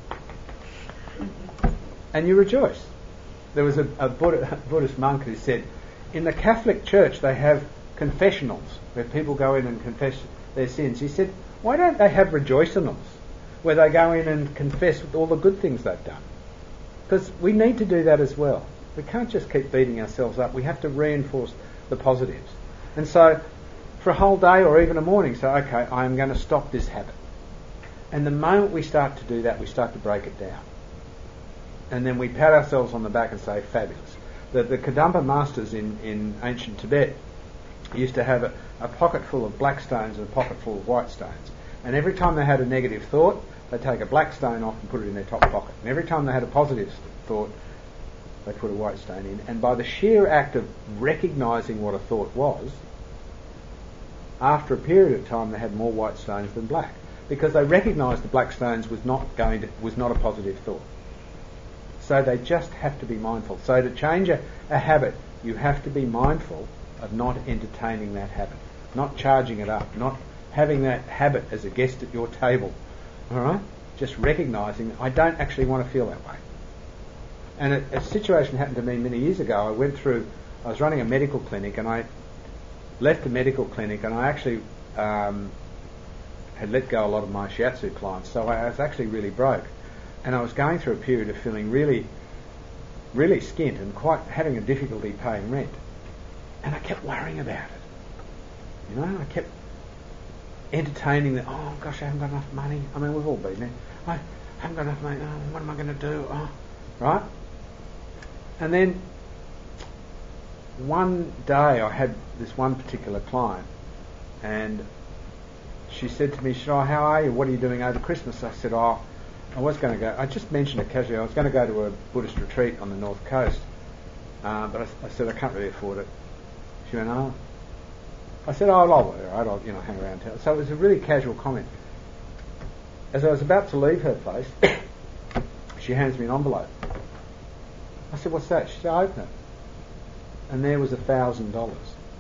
and you rejoice. There was a Buddhist monk who said, in the Catholic Church they have confessionals where people go in and confess their sins. He said, why don't they have rejoicingals where they go in and confess all the good things they've done? Because we need to do that as well. We can't just keep beating ourselves up. We have to reinforce the positives. And so for a whole day or even a morning, say, okay, I'm going to stop this habit. And the moment we start to do that, we start to break it down. And then we pat ourselves on the back and say, fabulous. The Kadampa masters in ancient Tibet used to have a pocket full of black stones and a pocket full of white stones. And every time they had a negative thought, they'd take a black stone off and put it in their top pocket. And every time they had a positive thought, they put a white stone in. And by the sheer act of recognising what a thought was, after a period of time they had more white stones than black. Because they recognised the black stones was not a positive thought. So they just have to be mindful. So to change a habit, you have to be mindful of not entertaining that habit, not charging it up, not having that habit as a guest at your table. All right? Just recognising I don't actually want to feel that way. And a situation happened to me many years ago. I was running a medical clinic and I left the medical clinic and I actually had let go a lot of my shiatsu clients, so I was actually really broke. And I was going through a period of feeling really, really skint and quite having a difficulty paying rent. And I kept worrying about it. You know, I kept entertaining that, oh gosh, I haven't got enough money. I mean, we've all been there. I haven't got enough money. Oh, what am I going to do? Oh, right? And then one day I had this one particular client and she said to me, "Oh, how are you? What are you doing over Christmas?" I said, "Oh, I was going to go." I just mentioned it casually. I was going to go to a Buddhist retreat on the North Coast, but I said I can't really afford it. She went, "Oh." I said, "Oh, I'll be all right. I'll hang around town." So it was a really casual comment. As I was about to leave her place, she hands me an envelope. I said, "What's that?" She said, "Open it." And there was $1,000.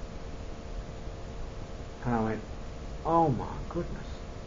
And I went, "Oh my goodness."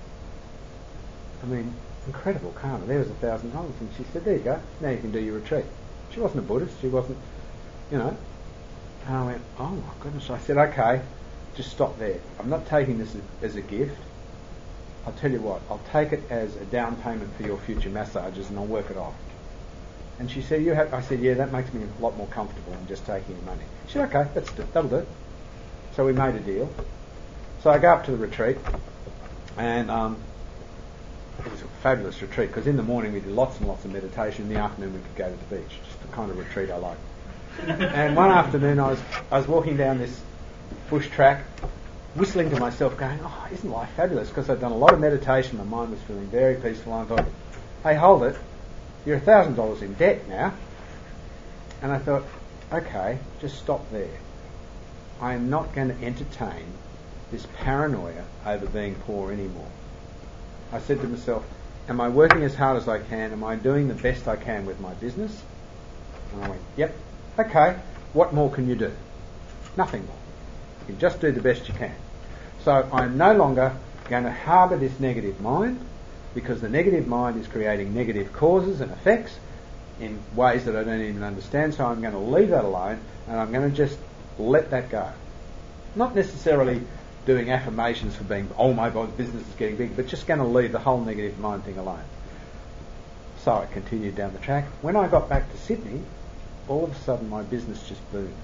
I mean, incredible karma. There was $1,000. And she said, "There you go. Now you can do your retreat." She wasn't a Buddhist. She wasn't, And I went, oh my goodness. I said, okay, just stop there. I'm not taking this as a gift. I'll tell you what, I'll take it as a down payment for your future massages and I'll work it off. And she said, I said, yeah, that makes me a lot more comfortable than just taking your money. She said, okay, that'll do it. So we made a deal. So I go up to the retreat, and it was a fabulous retreat, because in the morning we did lots and lots of meditation, in the afternoon we could go to the beach, just the kind of retreat I like. And one afternoon I was walking down this bush track, whistling to myself, going, oh, isn't life fabulous? Because I'd done a lot of meditation, my mind was feeling very peaceful, and I thought, hey, hold it, you're $1,000 in debt now. And I thought, okay, just stop there. I am not going to entertain this paranoia over being poor anymore. I said to myself, am I working as hard as I can? Am I doing the best I can with my business? And I went, yep, okay, what more can you do? Nothing more. You can just do the best you can. So I'm no longer going to harbour this negative mind, because the negative mind is creating negative causes and effects in ways that I don't even understand. So I'm going to leave that alone, and I'm going to just let that go. Not necessarily doing affirmations for being, oh my God, business is getting big, but just going to leave the whole negative mind thing alone. So I continued down the track. When I got back to Sydney, all of a sudden my business just boomed.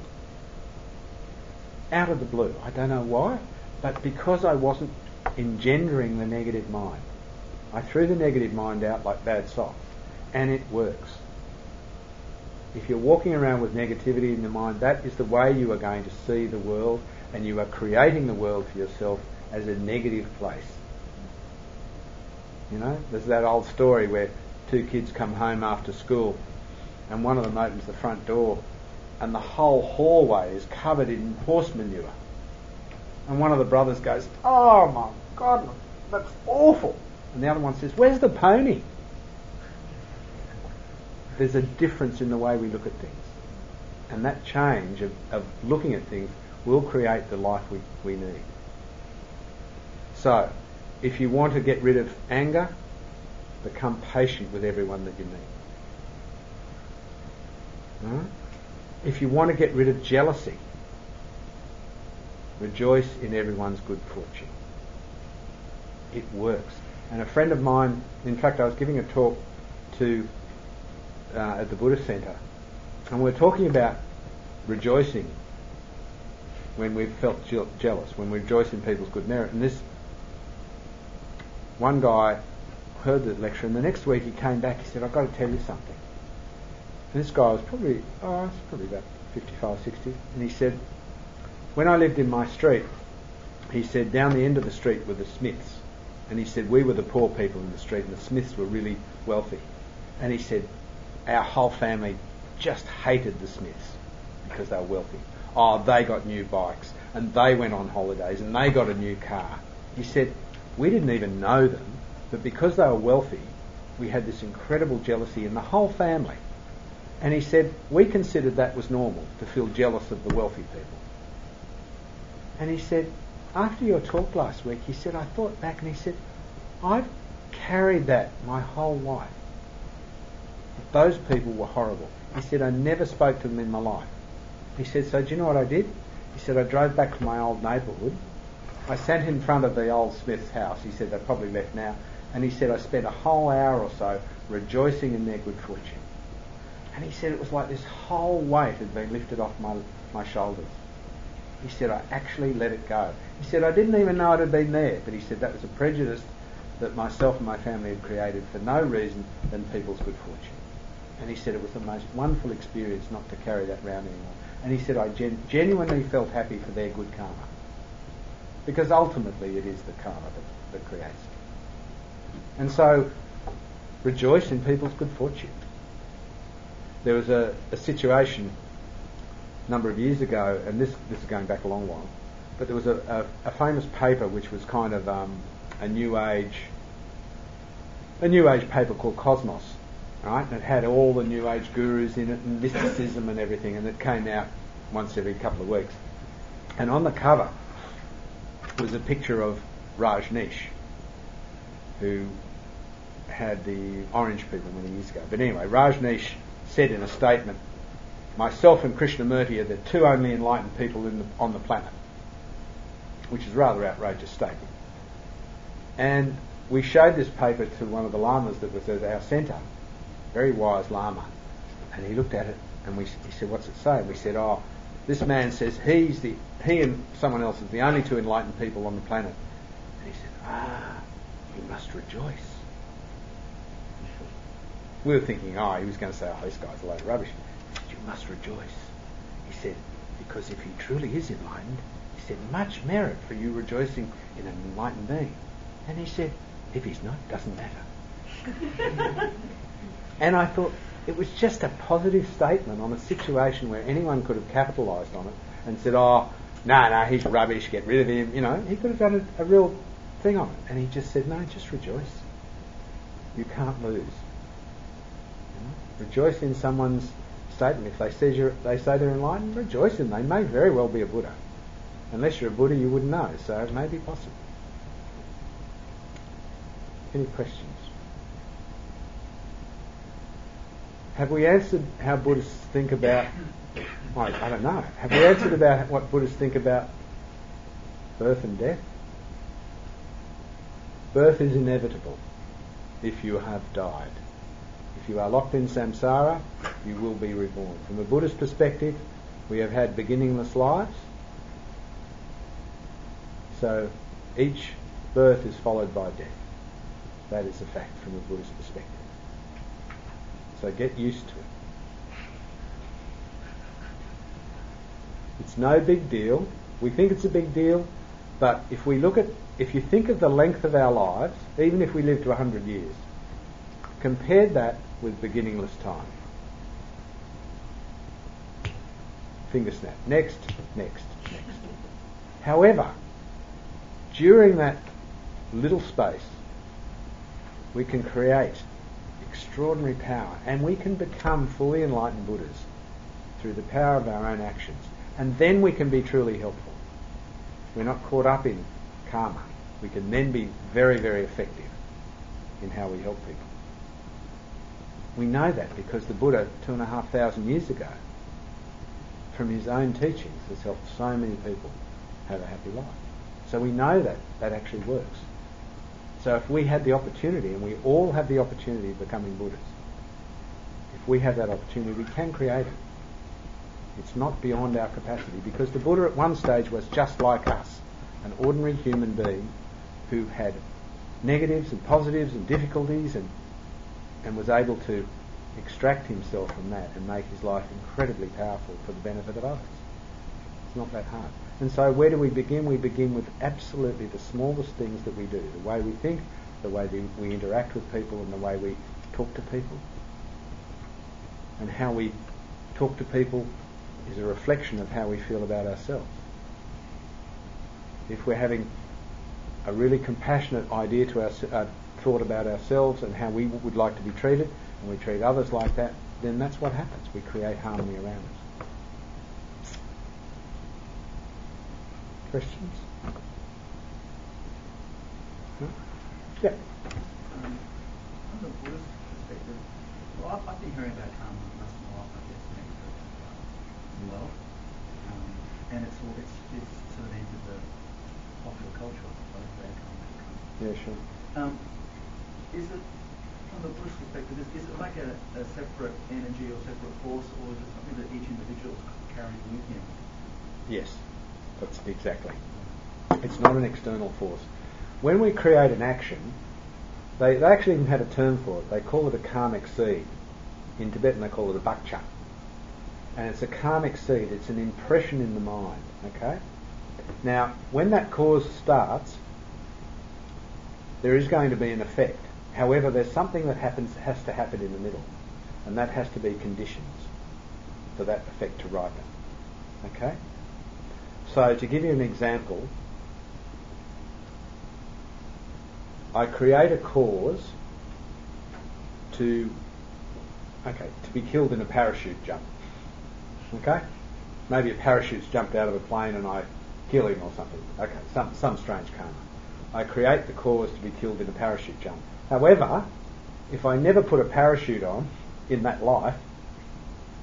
Out of the blue. I don't know why, but because I wasn't engendering the negative mind. I threw the negative mind out like bad socks, and it works. If you're walking around with negativity in your mind, that is the way you are going to see the world, and you are creating the world for yourself as a negative place. You know, there's that old story where two kids come home after school, and one of them opens the front door, and the whole hallway is covered in horse manure. And one of the brothers goes, oh my God, that's awful. And the other one says, where's the pony? There's a difference in the way we look at things. And that change of looking at things will create the life we need. So, if you want to get rid of anger, become patient with everyone that you meet. Right? If you want to get rid of jealousy, rejoice in everyone's good fortune. It works. And a friend of mine, in fact I was giving a talk at the Buddhist Centre, and we're talking about rejoicing when we've felt jealous, when we rejoice in people's good merit. And this one guy heard the lecture, and the next week he came back, he said, I've got to tell you something. And this guy was probably about 55, 60, and he said, when I lived in my street, he said, down the end of the street were the Smiths. And he said, we were the poor people in the street, and the Smiths were really wealthy. And he said, our whole family just hated the Smiths because they were wealthy. Oh, they got new bikes, and they went on holidays, and they got a new car. He said, we didn't even know them, but because they were wealthy, we had this incredible jealousy in the whole family. And he said, we considered that was normal, to feel jealous of the wealthy people. And he said, after your talk last week, he said, I thought back, and he said, I've carried that my whole life. Those people were horrible. He said, I never spoke to them in my life. He said, so do you know what I did? He said, I drove back to my old neighbourhood. I sat in front of the old Smith's house. He said, they've probably left now. And he said, I spent a whole hour or so rejoicing in their good fortune. And he said, it was like this whole weight had been lifted off my shoulders. He said, I actually let it go. He said, I didn't even know it had been there, but he said that was a prejudice that myself and my family had created for no reason than people's good fortune. And he said it was the most wonderful experience not to carry that round anymore. And he said, I genuinely felt happy for their good karma. Because ultimately it is the karma that creates it. And so, rejoice in people's good fortune. There was a situation a number of years ago, and this is going back a long while, but there was a famous paper which was kind of a new age paper called Cosmos, right? And it had all the new age gurus in it and mysticism and everything, and it came out once every couple of weeks. And on the cover was a picture of Rajneesh, who had the orange people many years ago. But anyway, Rajneesh said in a statement myself and Krishnamurti are the two only enlightened people on the planet, which is a rather outrageous statement. And we showed this paper to one of the lamas that was at our centre, very wise lama, and he looked at it and he said, "What's it say?" And we said, "Oh, this man says he and someone else is the only two enlightened people on the planet." And he said, "You must rejoice." We were thinking, he was going to say, "Oh, this guy's a load of rubbish." He said, "You must rejoice." He said, "Because if he truly is enlightened," he said, "much merit for you rejoicing in an enlightened being." And he said, "If he's not, it doesn't matter." And I thought it was just a positive statement on a situation where anyone could have capitalised on it and said, "Oh, no, he's rubbish, get rid of him." He could have done a real thing on it. And he just said, "No, just rejoice. You can't lose. Rejoice in someone's statement. If they say they're enlightened, rejoice in them. They may very well be a Buddha. Unless you're a Buddha, you wouldn't know. So it may be possible." Any questions? Have we answered how Buddhists think about... I don't know. Have we answered about what Buddhists think about birth and death? Birth is inevitable if you have died. If you are locked in samsara, you will be reborn. From a Buddhist perspective, we have had beginningless lives. So each birth is followed by death. That is a fact from a Buddhist perspective. So get used to it. It's no big deal. We think it's a big deal, but if you think of the length of our lives, even if we live to 100 years, compare that with beginningless time. Finger snap. Next. However, during that little space, we can create extraordinary power, and we can become fully enlightened Buddhas through the power of our own actions, and then we can be truly helpful. We're not caught up in karma. We can then be very, very effective in how we help people. We know that because the Buddha 2,500 years ago, from his own teachings, has helped so many people have a happy life. So we know that actually works. So if we had the opportunity, and we all have the opportunity of becoming Buddhas, if we have that opportunity, we can create it. It's not beyond our capacity, because the Buddha at one stage was just like us, an ordinary human being who had negatives and positives and difficulties, and was able to extract himself from that and make his life incredibly powerful for the benefit of others. It's not that hard. And so where do we begin? We begin with absolutely the smallest things that we do. The way we think, the way we interact with people, and the way we talk to people. And how we talk to people is a reflection of how we feel about ourselves. If we're having a really compassionate idea to thought about ourselves and how we would like to be treated, and we treat others like that, then that's what happens. We create harmony around us. Questions? No? Yeah. From the Buddhist perspective, I've been hearing about karma most of my life, I guess, maybe well. And it's sort of entered the popular culture, I suppose, that karma. Yeah, sure. Is it, from the Buddhist perspective, is it like a separate energy or separate force, or is it something that each individual is carrying with him? Yes, that's exactly. It's not an external force. When we create an action, they actually even had a term for it. They call it a karmic seed. In Tibetan they call it a bakcha. And it's a karmic seed. It's an impression in the mind. Okay? Now, when that cause starts, there is going to be an effect. However, there's something that has to happen in the middle, and that has to be conditions for that effect to ripen. Okay? So, to give you an example, I create a cause to be killed in a parachute jump. Okay? Maybe a parachute's jumped out of a plane and I kill him or something. Okay, some strange karma. I create the cause to be killed in a parachute jump. However, if I never put a parachute on in that life,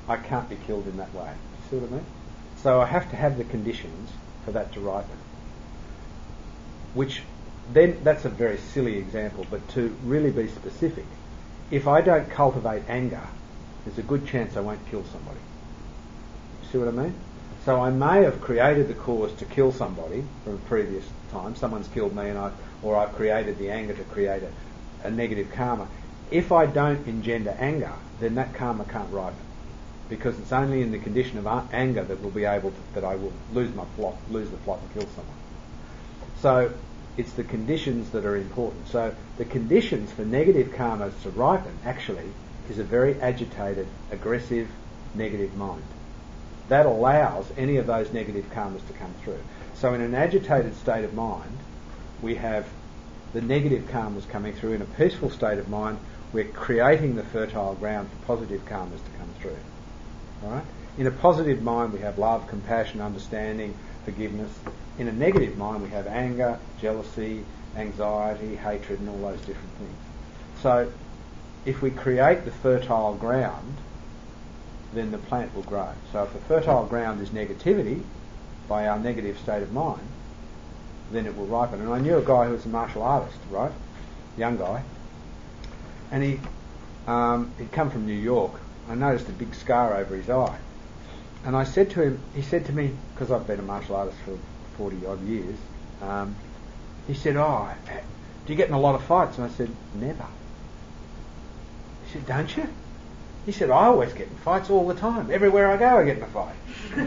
I can't be killed in that way. See what I mean? So I have to have the conditions for that to ripen. Which then, that's a very silly example, but to really be specific, if I don't cultivate anger, there's a good chance I won't kill somebody. See what I mean? So I may have created the cause to kill somebody from a previous time. Someone's killed me, or I've created the anger to create a negative karma. If I don't engender anger, then that karma can't ripen, because it's only in the condition of anger that that I will lose the plot and kill someone. So it's the conditions that are important. So the conditions for negative karmas to ripen actually is a very agitated, aggressive, negative mind. That allows any of those negative karmas to come through. So in an agitated state of mind, we have the negative karmas coming through. In a peaceful state of mind, we're creating the fertile ground for positive karmas to come through. All right? In a positive mind, we have love, compassion, understanding, forgiveness. In a negative mind, we have anger, jealousy, anxiety, hatred, and all those different things. So if we create the fertile ground, then the plant will grow. So if the fertile ground is negativity, by our negative state of mind, then it will ripen. And I knew a guy who was a martial artist, right? Young guy. And he'd come from New York. I noticed a big scar over his eye. And I said to him, he said to me, because I've been a martial artist for 40 odd years, he said, do you get in a lot of fights? And I said, never. He said, don't you? He said, I always get in fights all the time. Everywhere I go I get in a fight.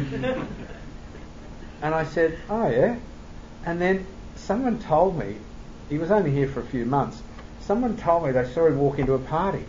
And I said, oh yeah? And then someone told me, he was only here for a few months, someone told me they saw him walk into a party.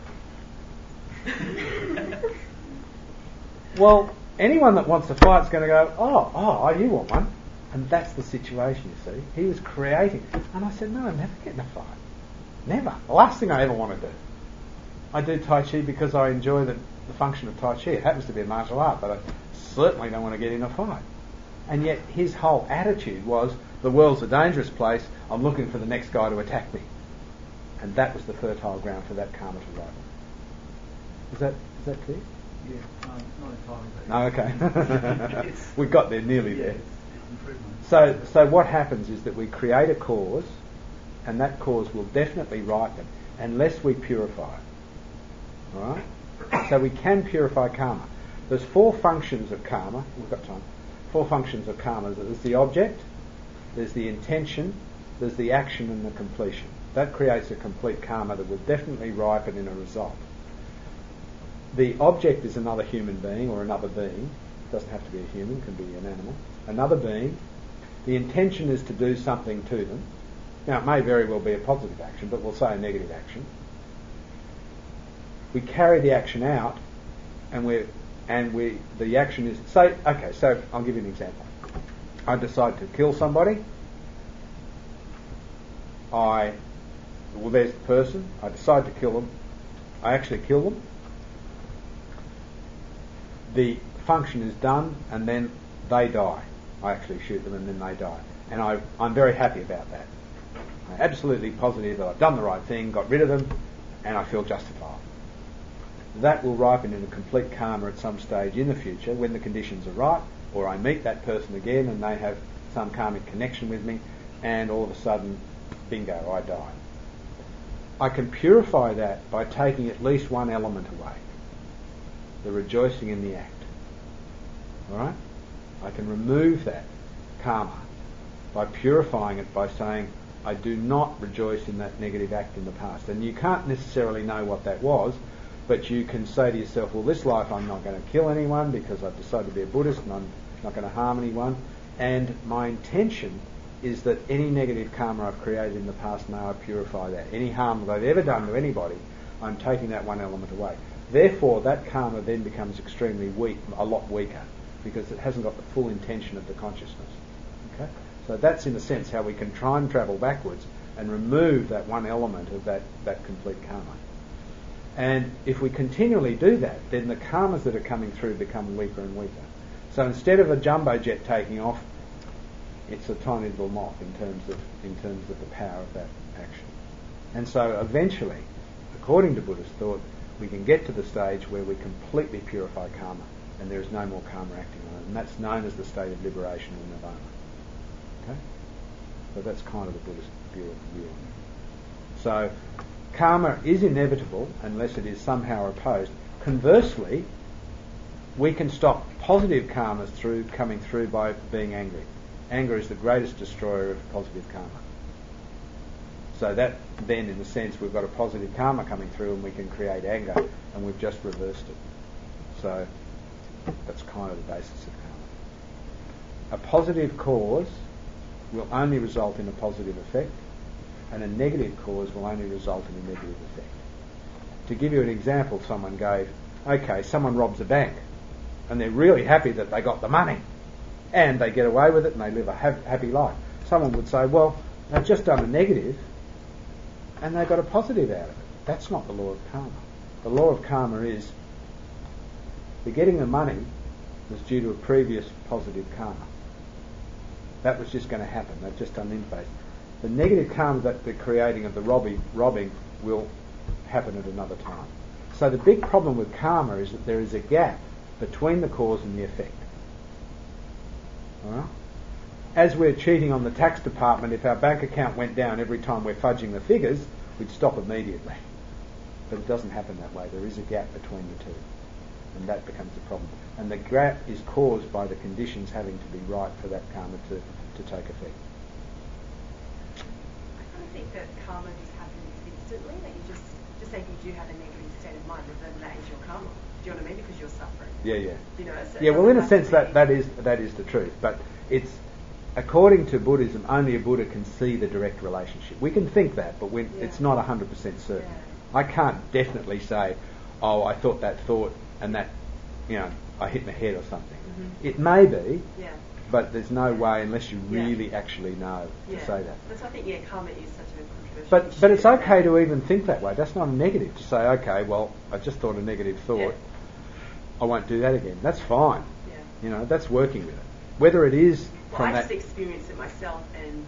Well, anyone that wants to fight is going to go, oh, you want one. And that's the situation, you see. He was creating. And I said, no, I never get in a fight. Never. The last thing I ever want to do. I do Tai Chi because I enjoy the function of Tai Chi. It happens to be a martial art, but I certainly don't want to get in a fight. And yet his whole attitude was, the world's a dangerous place, I'm looking for the next guy to attack me. And that was the fertile ground for that karma to ripen. Is that clear? Yeah, not entirely. No, okay. We got there, nearly there. It's improvement. So what happens is that we create a cause, and that cause will definitely ripen unless we purify it. All right? So we can purify karma. There's 4 functions of karma. We've got time. 4 functions of karma. There's the object, there's the intention, there's the action, and the completion. That creates a complete karma that will definitely ripen in a result. The object is another human being or another being. It doesn't have to be a human, it can be an animal. Another being. The intention is to do something to them. Now, it may very well be a positive action, but we'll say a negative action. We carry the action out, and the action is... So I'll give you an example. I decide to kill somebody. There's the person. I decide to kill them. I actually kill them. The function is done, and then they die. I actually shoot them, and then they die. And I'm very happy about that. I'm absolutely positive that I've done the right thing, got rid of them, and I feel justified. That will ripen in a complete karma at some stage in the future when the conditions are right, or I meet that person again and they have some karmic connection with me, and all of a sudden, bingo, I die. I can purify that by taking at least one element away. The rejoicing in the act. Alright? I can remove that karma by purifying it by saying, I do not rejoice in that negative act in the past. And you can't necessarily know what that was, but you can say to yourself, well, this life I'm not going to kill anyone because I've decided to be a Buddhist and I'm not going to harm anyone. And my intention is that any negative karma I've created in the past, may I purify that. Any harm that I've ever done to anybody, I'm taking that one element away. Therefore, that karma then becomes extremely weak, a lot weaker, because it hasn't got the full intention of the consciousness. Okay? So that's, in a sense, how we can try and travel backwards and remove that one element of that complete karma. And if we continually do that, then the karmas that are coming through become weaker and weaker. So instead of a jumbo jet taking off, it's a tiny little moth in terms of the power of that action. And so eventually, according to Buddhist thought, we can get to the stage where we completely purify karma and there is no more karma acting on it. And that's known as the state of liberation or nirvana. Okay? So that's kind of the Buddhist view of the view. So karma is inevitable unless it is somehow opposed. Conversely, we can stop positive karmas coming through by being angry. Anger is the greatest destroyer of positive karma. So that then, in a sense, we've got a positive karma coming through and we can create anger, and we've just reversed it. So that's kind of the basis of karma. A positive cause will only result in a positive effect, and a negative cause will only result in a negative effect. To give you an example, someone gave, okay, someone robs a bank, and they're really happy that they got the money, and they get away with it and they live a happy life. Someone would say, well, they've just done a negative, and they got a positive out of it. That's not the law of karma. The law of karma is the getting the money was due to a previous positive karma. That was just going to happen. They've just done in-phase. The negative karma that the creating of the robbing will happen at another time. So the big problem with karma is that there is a gap between the cause and the effect. All right? As we're cheating on the tax department, if our bank account went down every time we're fudging the figures, we'd stop immediately. But it doesn't happen that way. There is a gap between the two. And that becomes a problem. And the gap is caused by the conditions having to be right for that karma to take effect. I kind of think that karma just happens instantly, that you just say you do have a negative state of mind, and then that is your karma. Do you know what I mean? Because you're suffering. Yeah. You know, so yeah, well, in a sense, that is the truth. But it's, according to Buddhism, only a Buddha can see the direct relationship. We can think that, but it's not 100% certain. Yeah. I can't definitely say, oh, I thought that thought and that, I hit my head or something. Mm-hmm. It may be, Yeah. but there's no way unless you really actually know to say that. That's why I think, karma is such a controversial But issue. it's okay to even think that way. That's not a negative to say, okay, well, I just thought a negative thought. Yeah. I won't do that again. That's fine. Yeah. That's working with it. Whether it is Well, from I that... just experienced it myself, and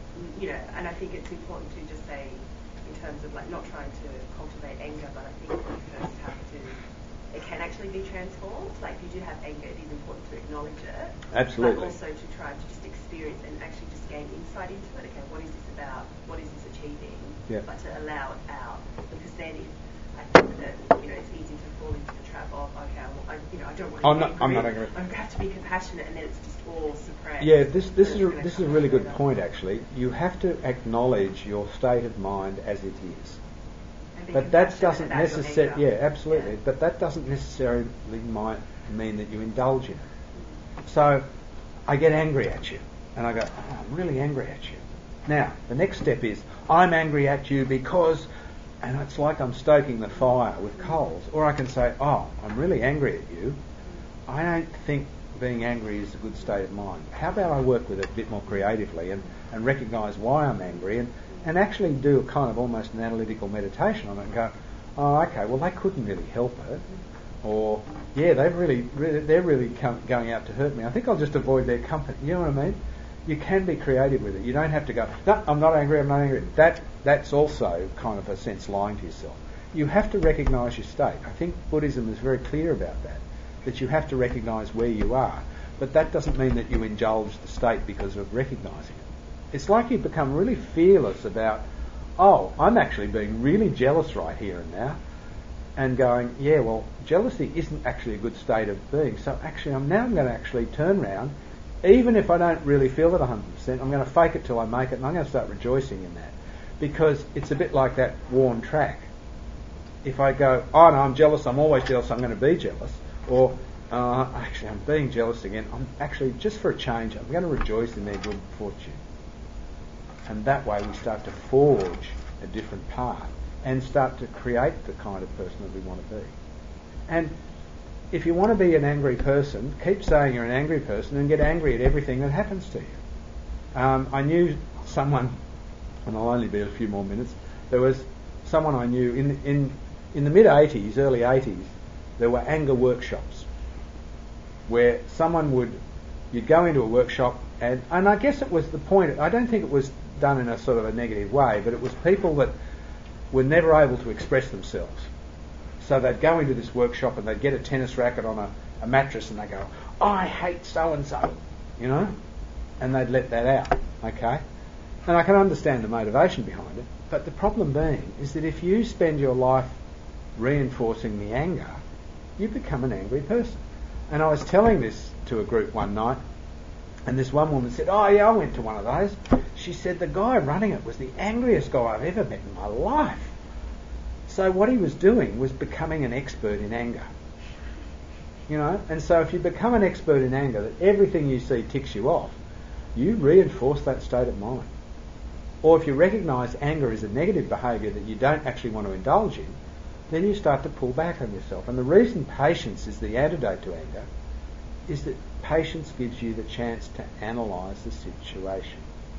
and I think it's important to just say, in terms of not trying to cultivate anger, but I think you first have to. It can actually be transformed. Like, if you do have anger, it is important to acknowledge it. Absolutely. But also to try to just experience and actually just gain insight into it. Okay, what is this about? What is this achieving? Yeah. But to allow it out, because then I think that it's easy to fall into the trap of, okay, well, I don't want to be angry. I'm not angry. I have to be compassionate, and then it's just all suppressed. Yeah, this is a really good point, actually. You have to acknowledge your state of mind as it is. But that doesn't necessarily... Yeah, absolutely. Yeah. But that doesn't necessarily mean that you indulge in it. So I get angry at you, and I go, oh, I'm really angry at you. Now, the next step is, I'm angry at you because... And it's like I'm stoking the fire with coals. Or I can say, oh, I'm really angry at you. I don't think being angry is a good state of mind. How about I work with it a bit more creatively and recognise why I'm angry and actually do a kind of almost an analytical meditation on it and go, oh, okay, well, they couldn't really help it. Or, yeah, they're really going out to hurt me. I think I'll just avoid their company. You know what I mean? You can be creative with it. You don't have to go, no, I'm not angry. That's also kind of a sense lying to yourself. You have to recognise your state. I think Buddhism is very clear about that you have to recognise where you are. But that doesn't mean that you indulge the state because of recognising it. It's like you become really fearless about, oh, I'm actually being really jealous right here and now, and going, yeah, well, jealousy isn't actually a good state of being, so actually I'm going to actually turn around, even if I don't really feel it 100%, I'm going to fake it till I make it, and I'm going to start rejoicing in that. Because it's a bit like that worn track. If I go, oh no, I'm jealous, I'm always jealous, I'm going to be jealous, or actually I'm being jealous again, I'm actually, just for a change, I'm going to rejoice in their good fortune. And that way we start to forge a different path and start to create the kind of person that we want to be. And if you want to be an angry person, keep saying you're an angry person and get angry at everything that happens to you. I knew someone, and I'll only be a few more minutes, there was someone I knew in the mid-80s, early 80s, there were anger workshops where you'd go into a workshop and I guess it was the point, I don't think it was done in a sort of a negative way, but it was people that were never able to express themselves. So they'd go into this workshop and they'd get a tennis racket on a mattress and they go, I hate so-and-so, you know, and they'd let that out, okay? And I can understand the motivation behind it, but the problem being is that if you spend your life reinforcing the anger, you become an angry person. And I was telling this to a group one night, and this one woman said, oh yeah, I went to one of those. She said the guy running it was the angriest guy I've ever met in my life. So what he was doing was becoming an expert in anger. You know, and so if you become an expert in anger, that everything you see ticks you off, you reinforce that state of mind. Or if you recognise anger is a negative behaviour that you don't actually want to indulge in, then you start to pull back on yourself. And the reason patience is the antidote to anger is that patience gives you the chance to analyse the situation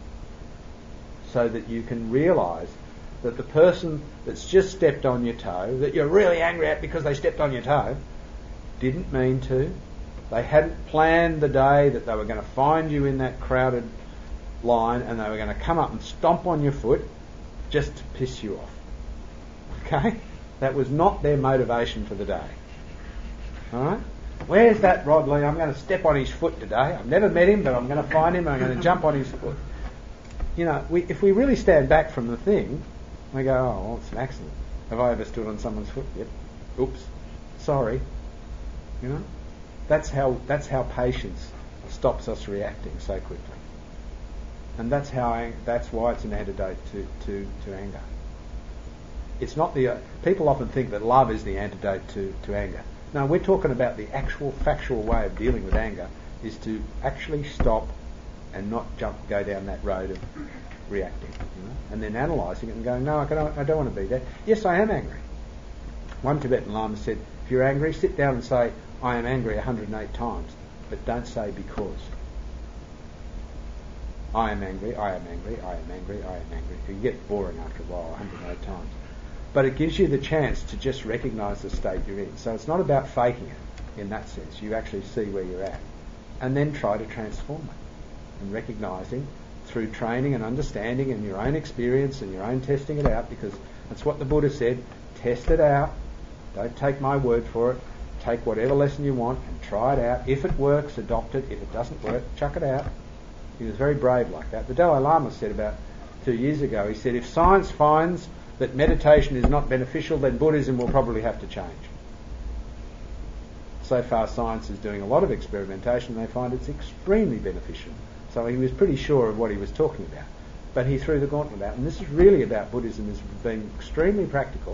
so that you can realise that the person that's just stepped on your toe, that you're really angry at because they stepped on your toe, didn't mean to. They hadn't planned the day that they were going to find you in that crowded line and they were going to come up and stomp on your foot just to piss you off. Okay? That was not their motivation for the day. Alright? Where's that Rod Lee? I'm going to step on his foot today. I've never met him, but I'm going to find him and I'm going to jump on his foot. You know, if we really stand back from the thing, we go, oh, well, it's an accident. Have I ever stood on someone's foot? Yep. Oops. Sorry. You know? That's how patience stops us reacting so quickly. And that's why it's an antidote to anger. It's not people often think that love is the antidote to anger. No, we're talking about the actual factual way of dealing with anger is to actually stop and not go down that road of reacting, you know? And then analysing it and going, no, I don't want to be there. Yes, I am angry. One Tibetan Lama said, if you're angry, sit down and say, I am angry 108 times, but don't say because. I am angry, I am angry, I am angry, I am angry. It gets boring after a while, 108 times. But it gives you the chance to just recognise the state you're in. So it's not about faking it in that sense. You actually see where you're at. And then try to transform it. And recognising through training and understanding and your own experience and your own testing it out, because that's what the Buddha said, test it out. Don't take my word for it. Take whatever lesson you want and try it out. If it works, adopt it. If it doesn't work, chuck it out. He was very brave like that. The Dalai Lama said about 2 years ago, he said, if science finds that meditation is not beneficial, then Buddhism will probably have to change. So far science is doing a lot of experimentation and they find it's extremely beneficial. So he was pretty sure of what he was talking about. But he threw the gauntlet out. And this is really about Buddhism as being extremely practical.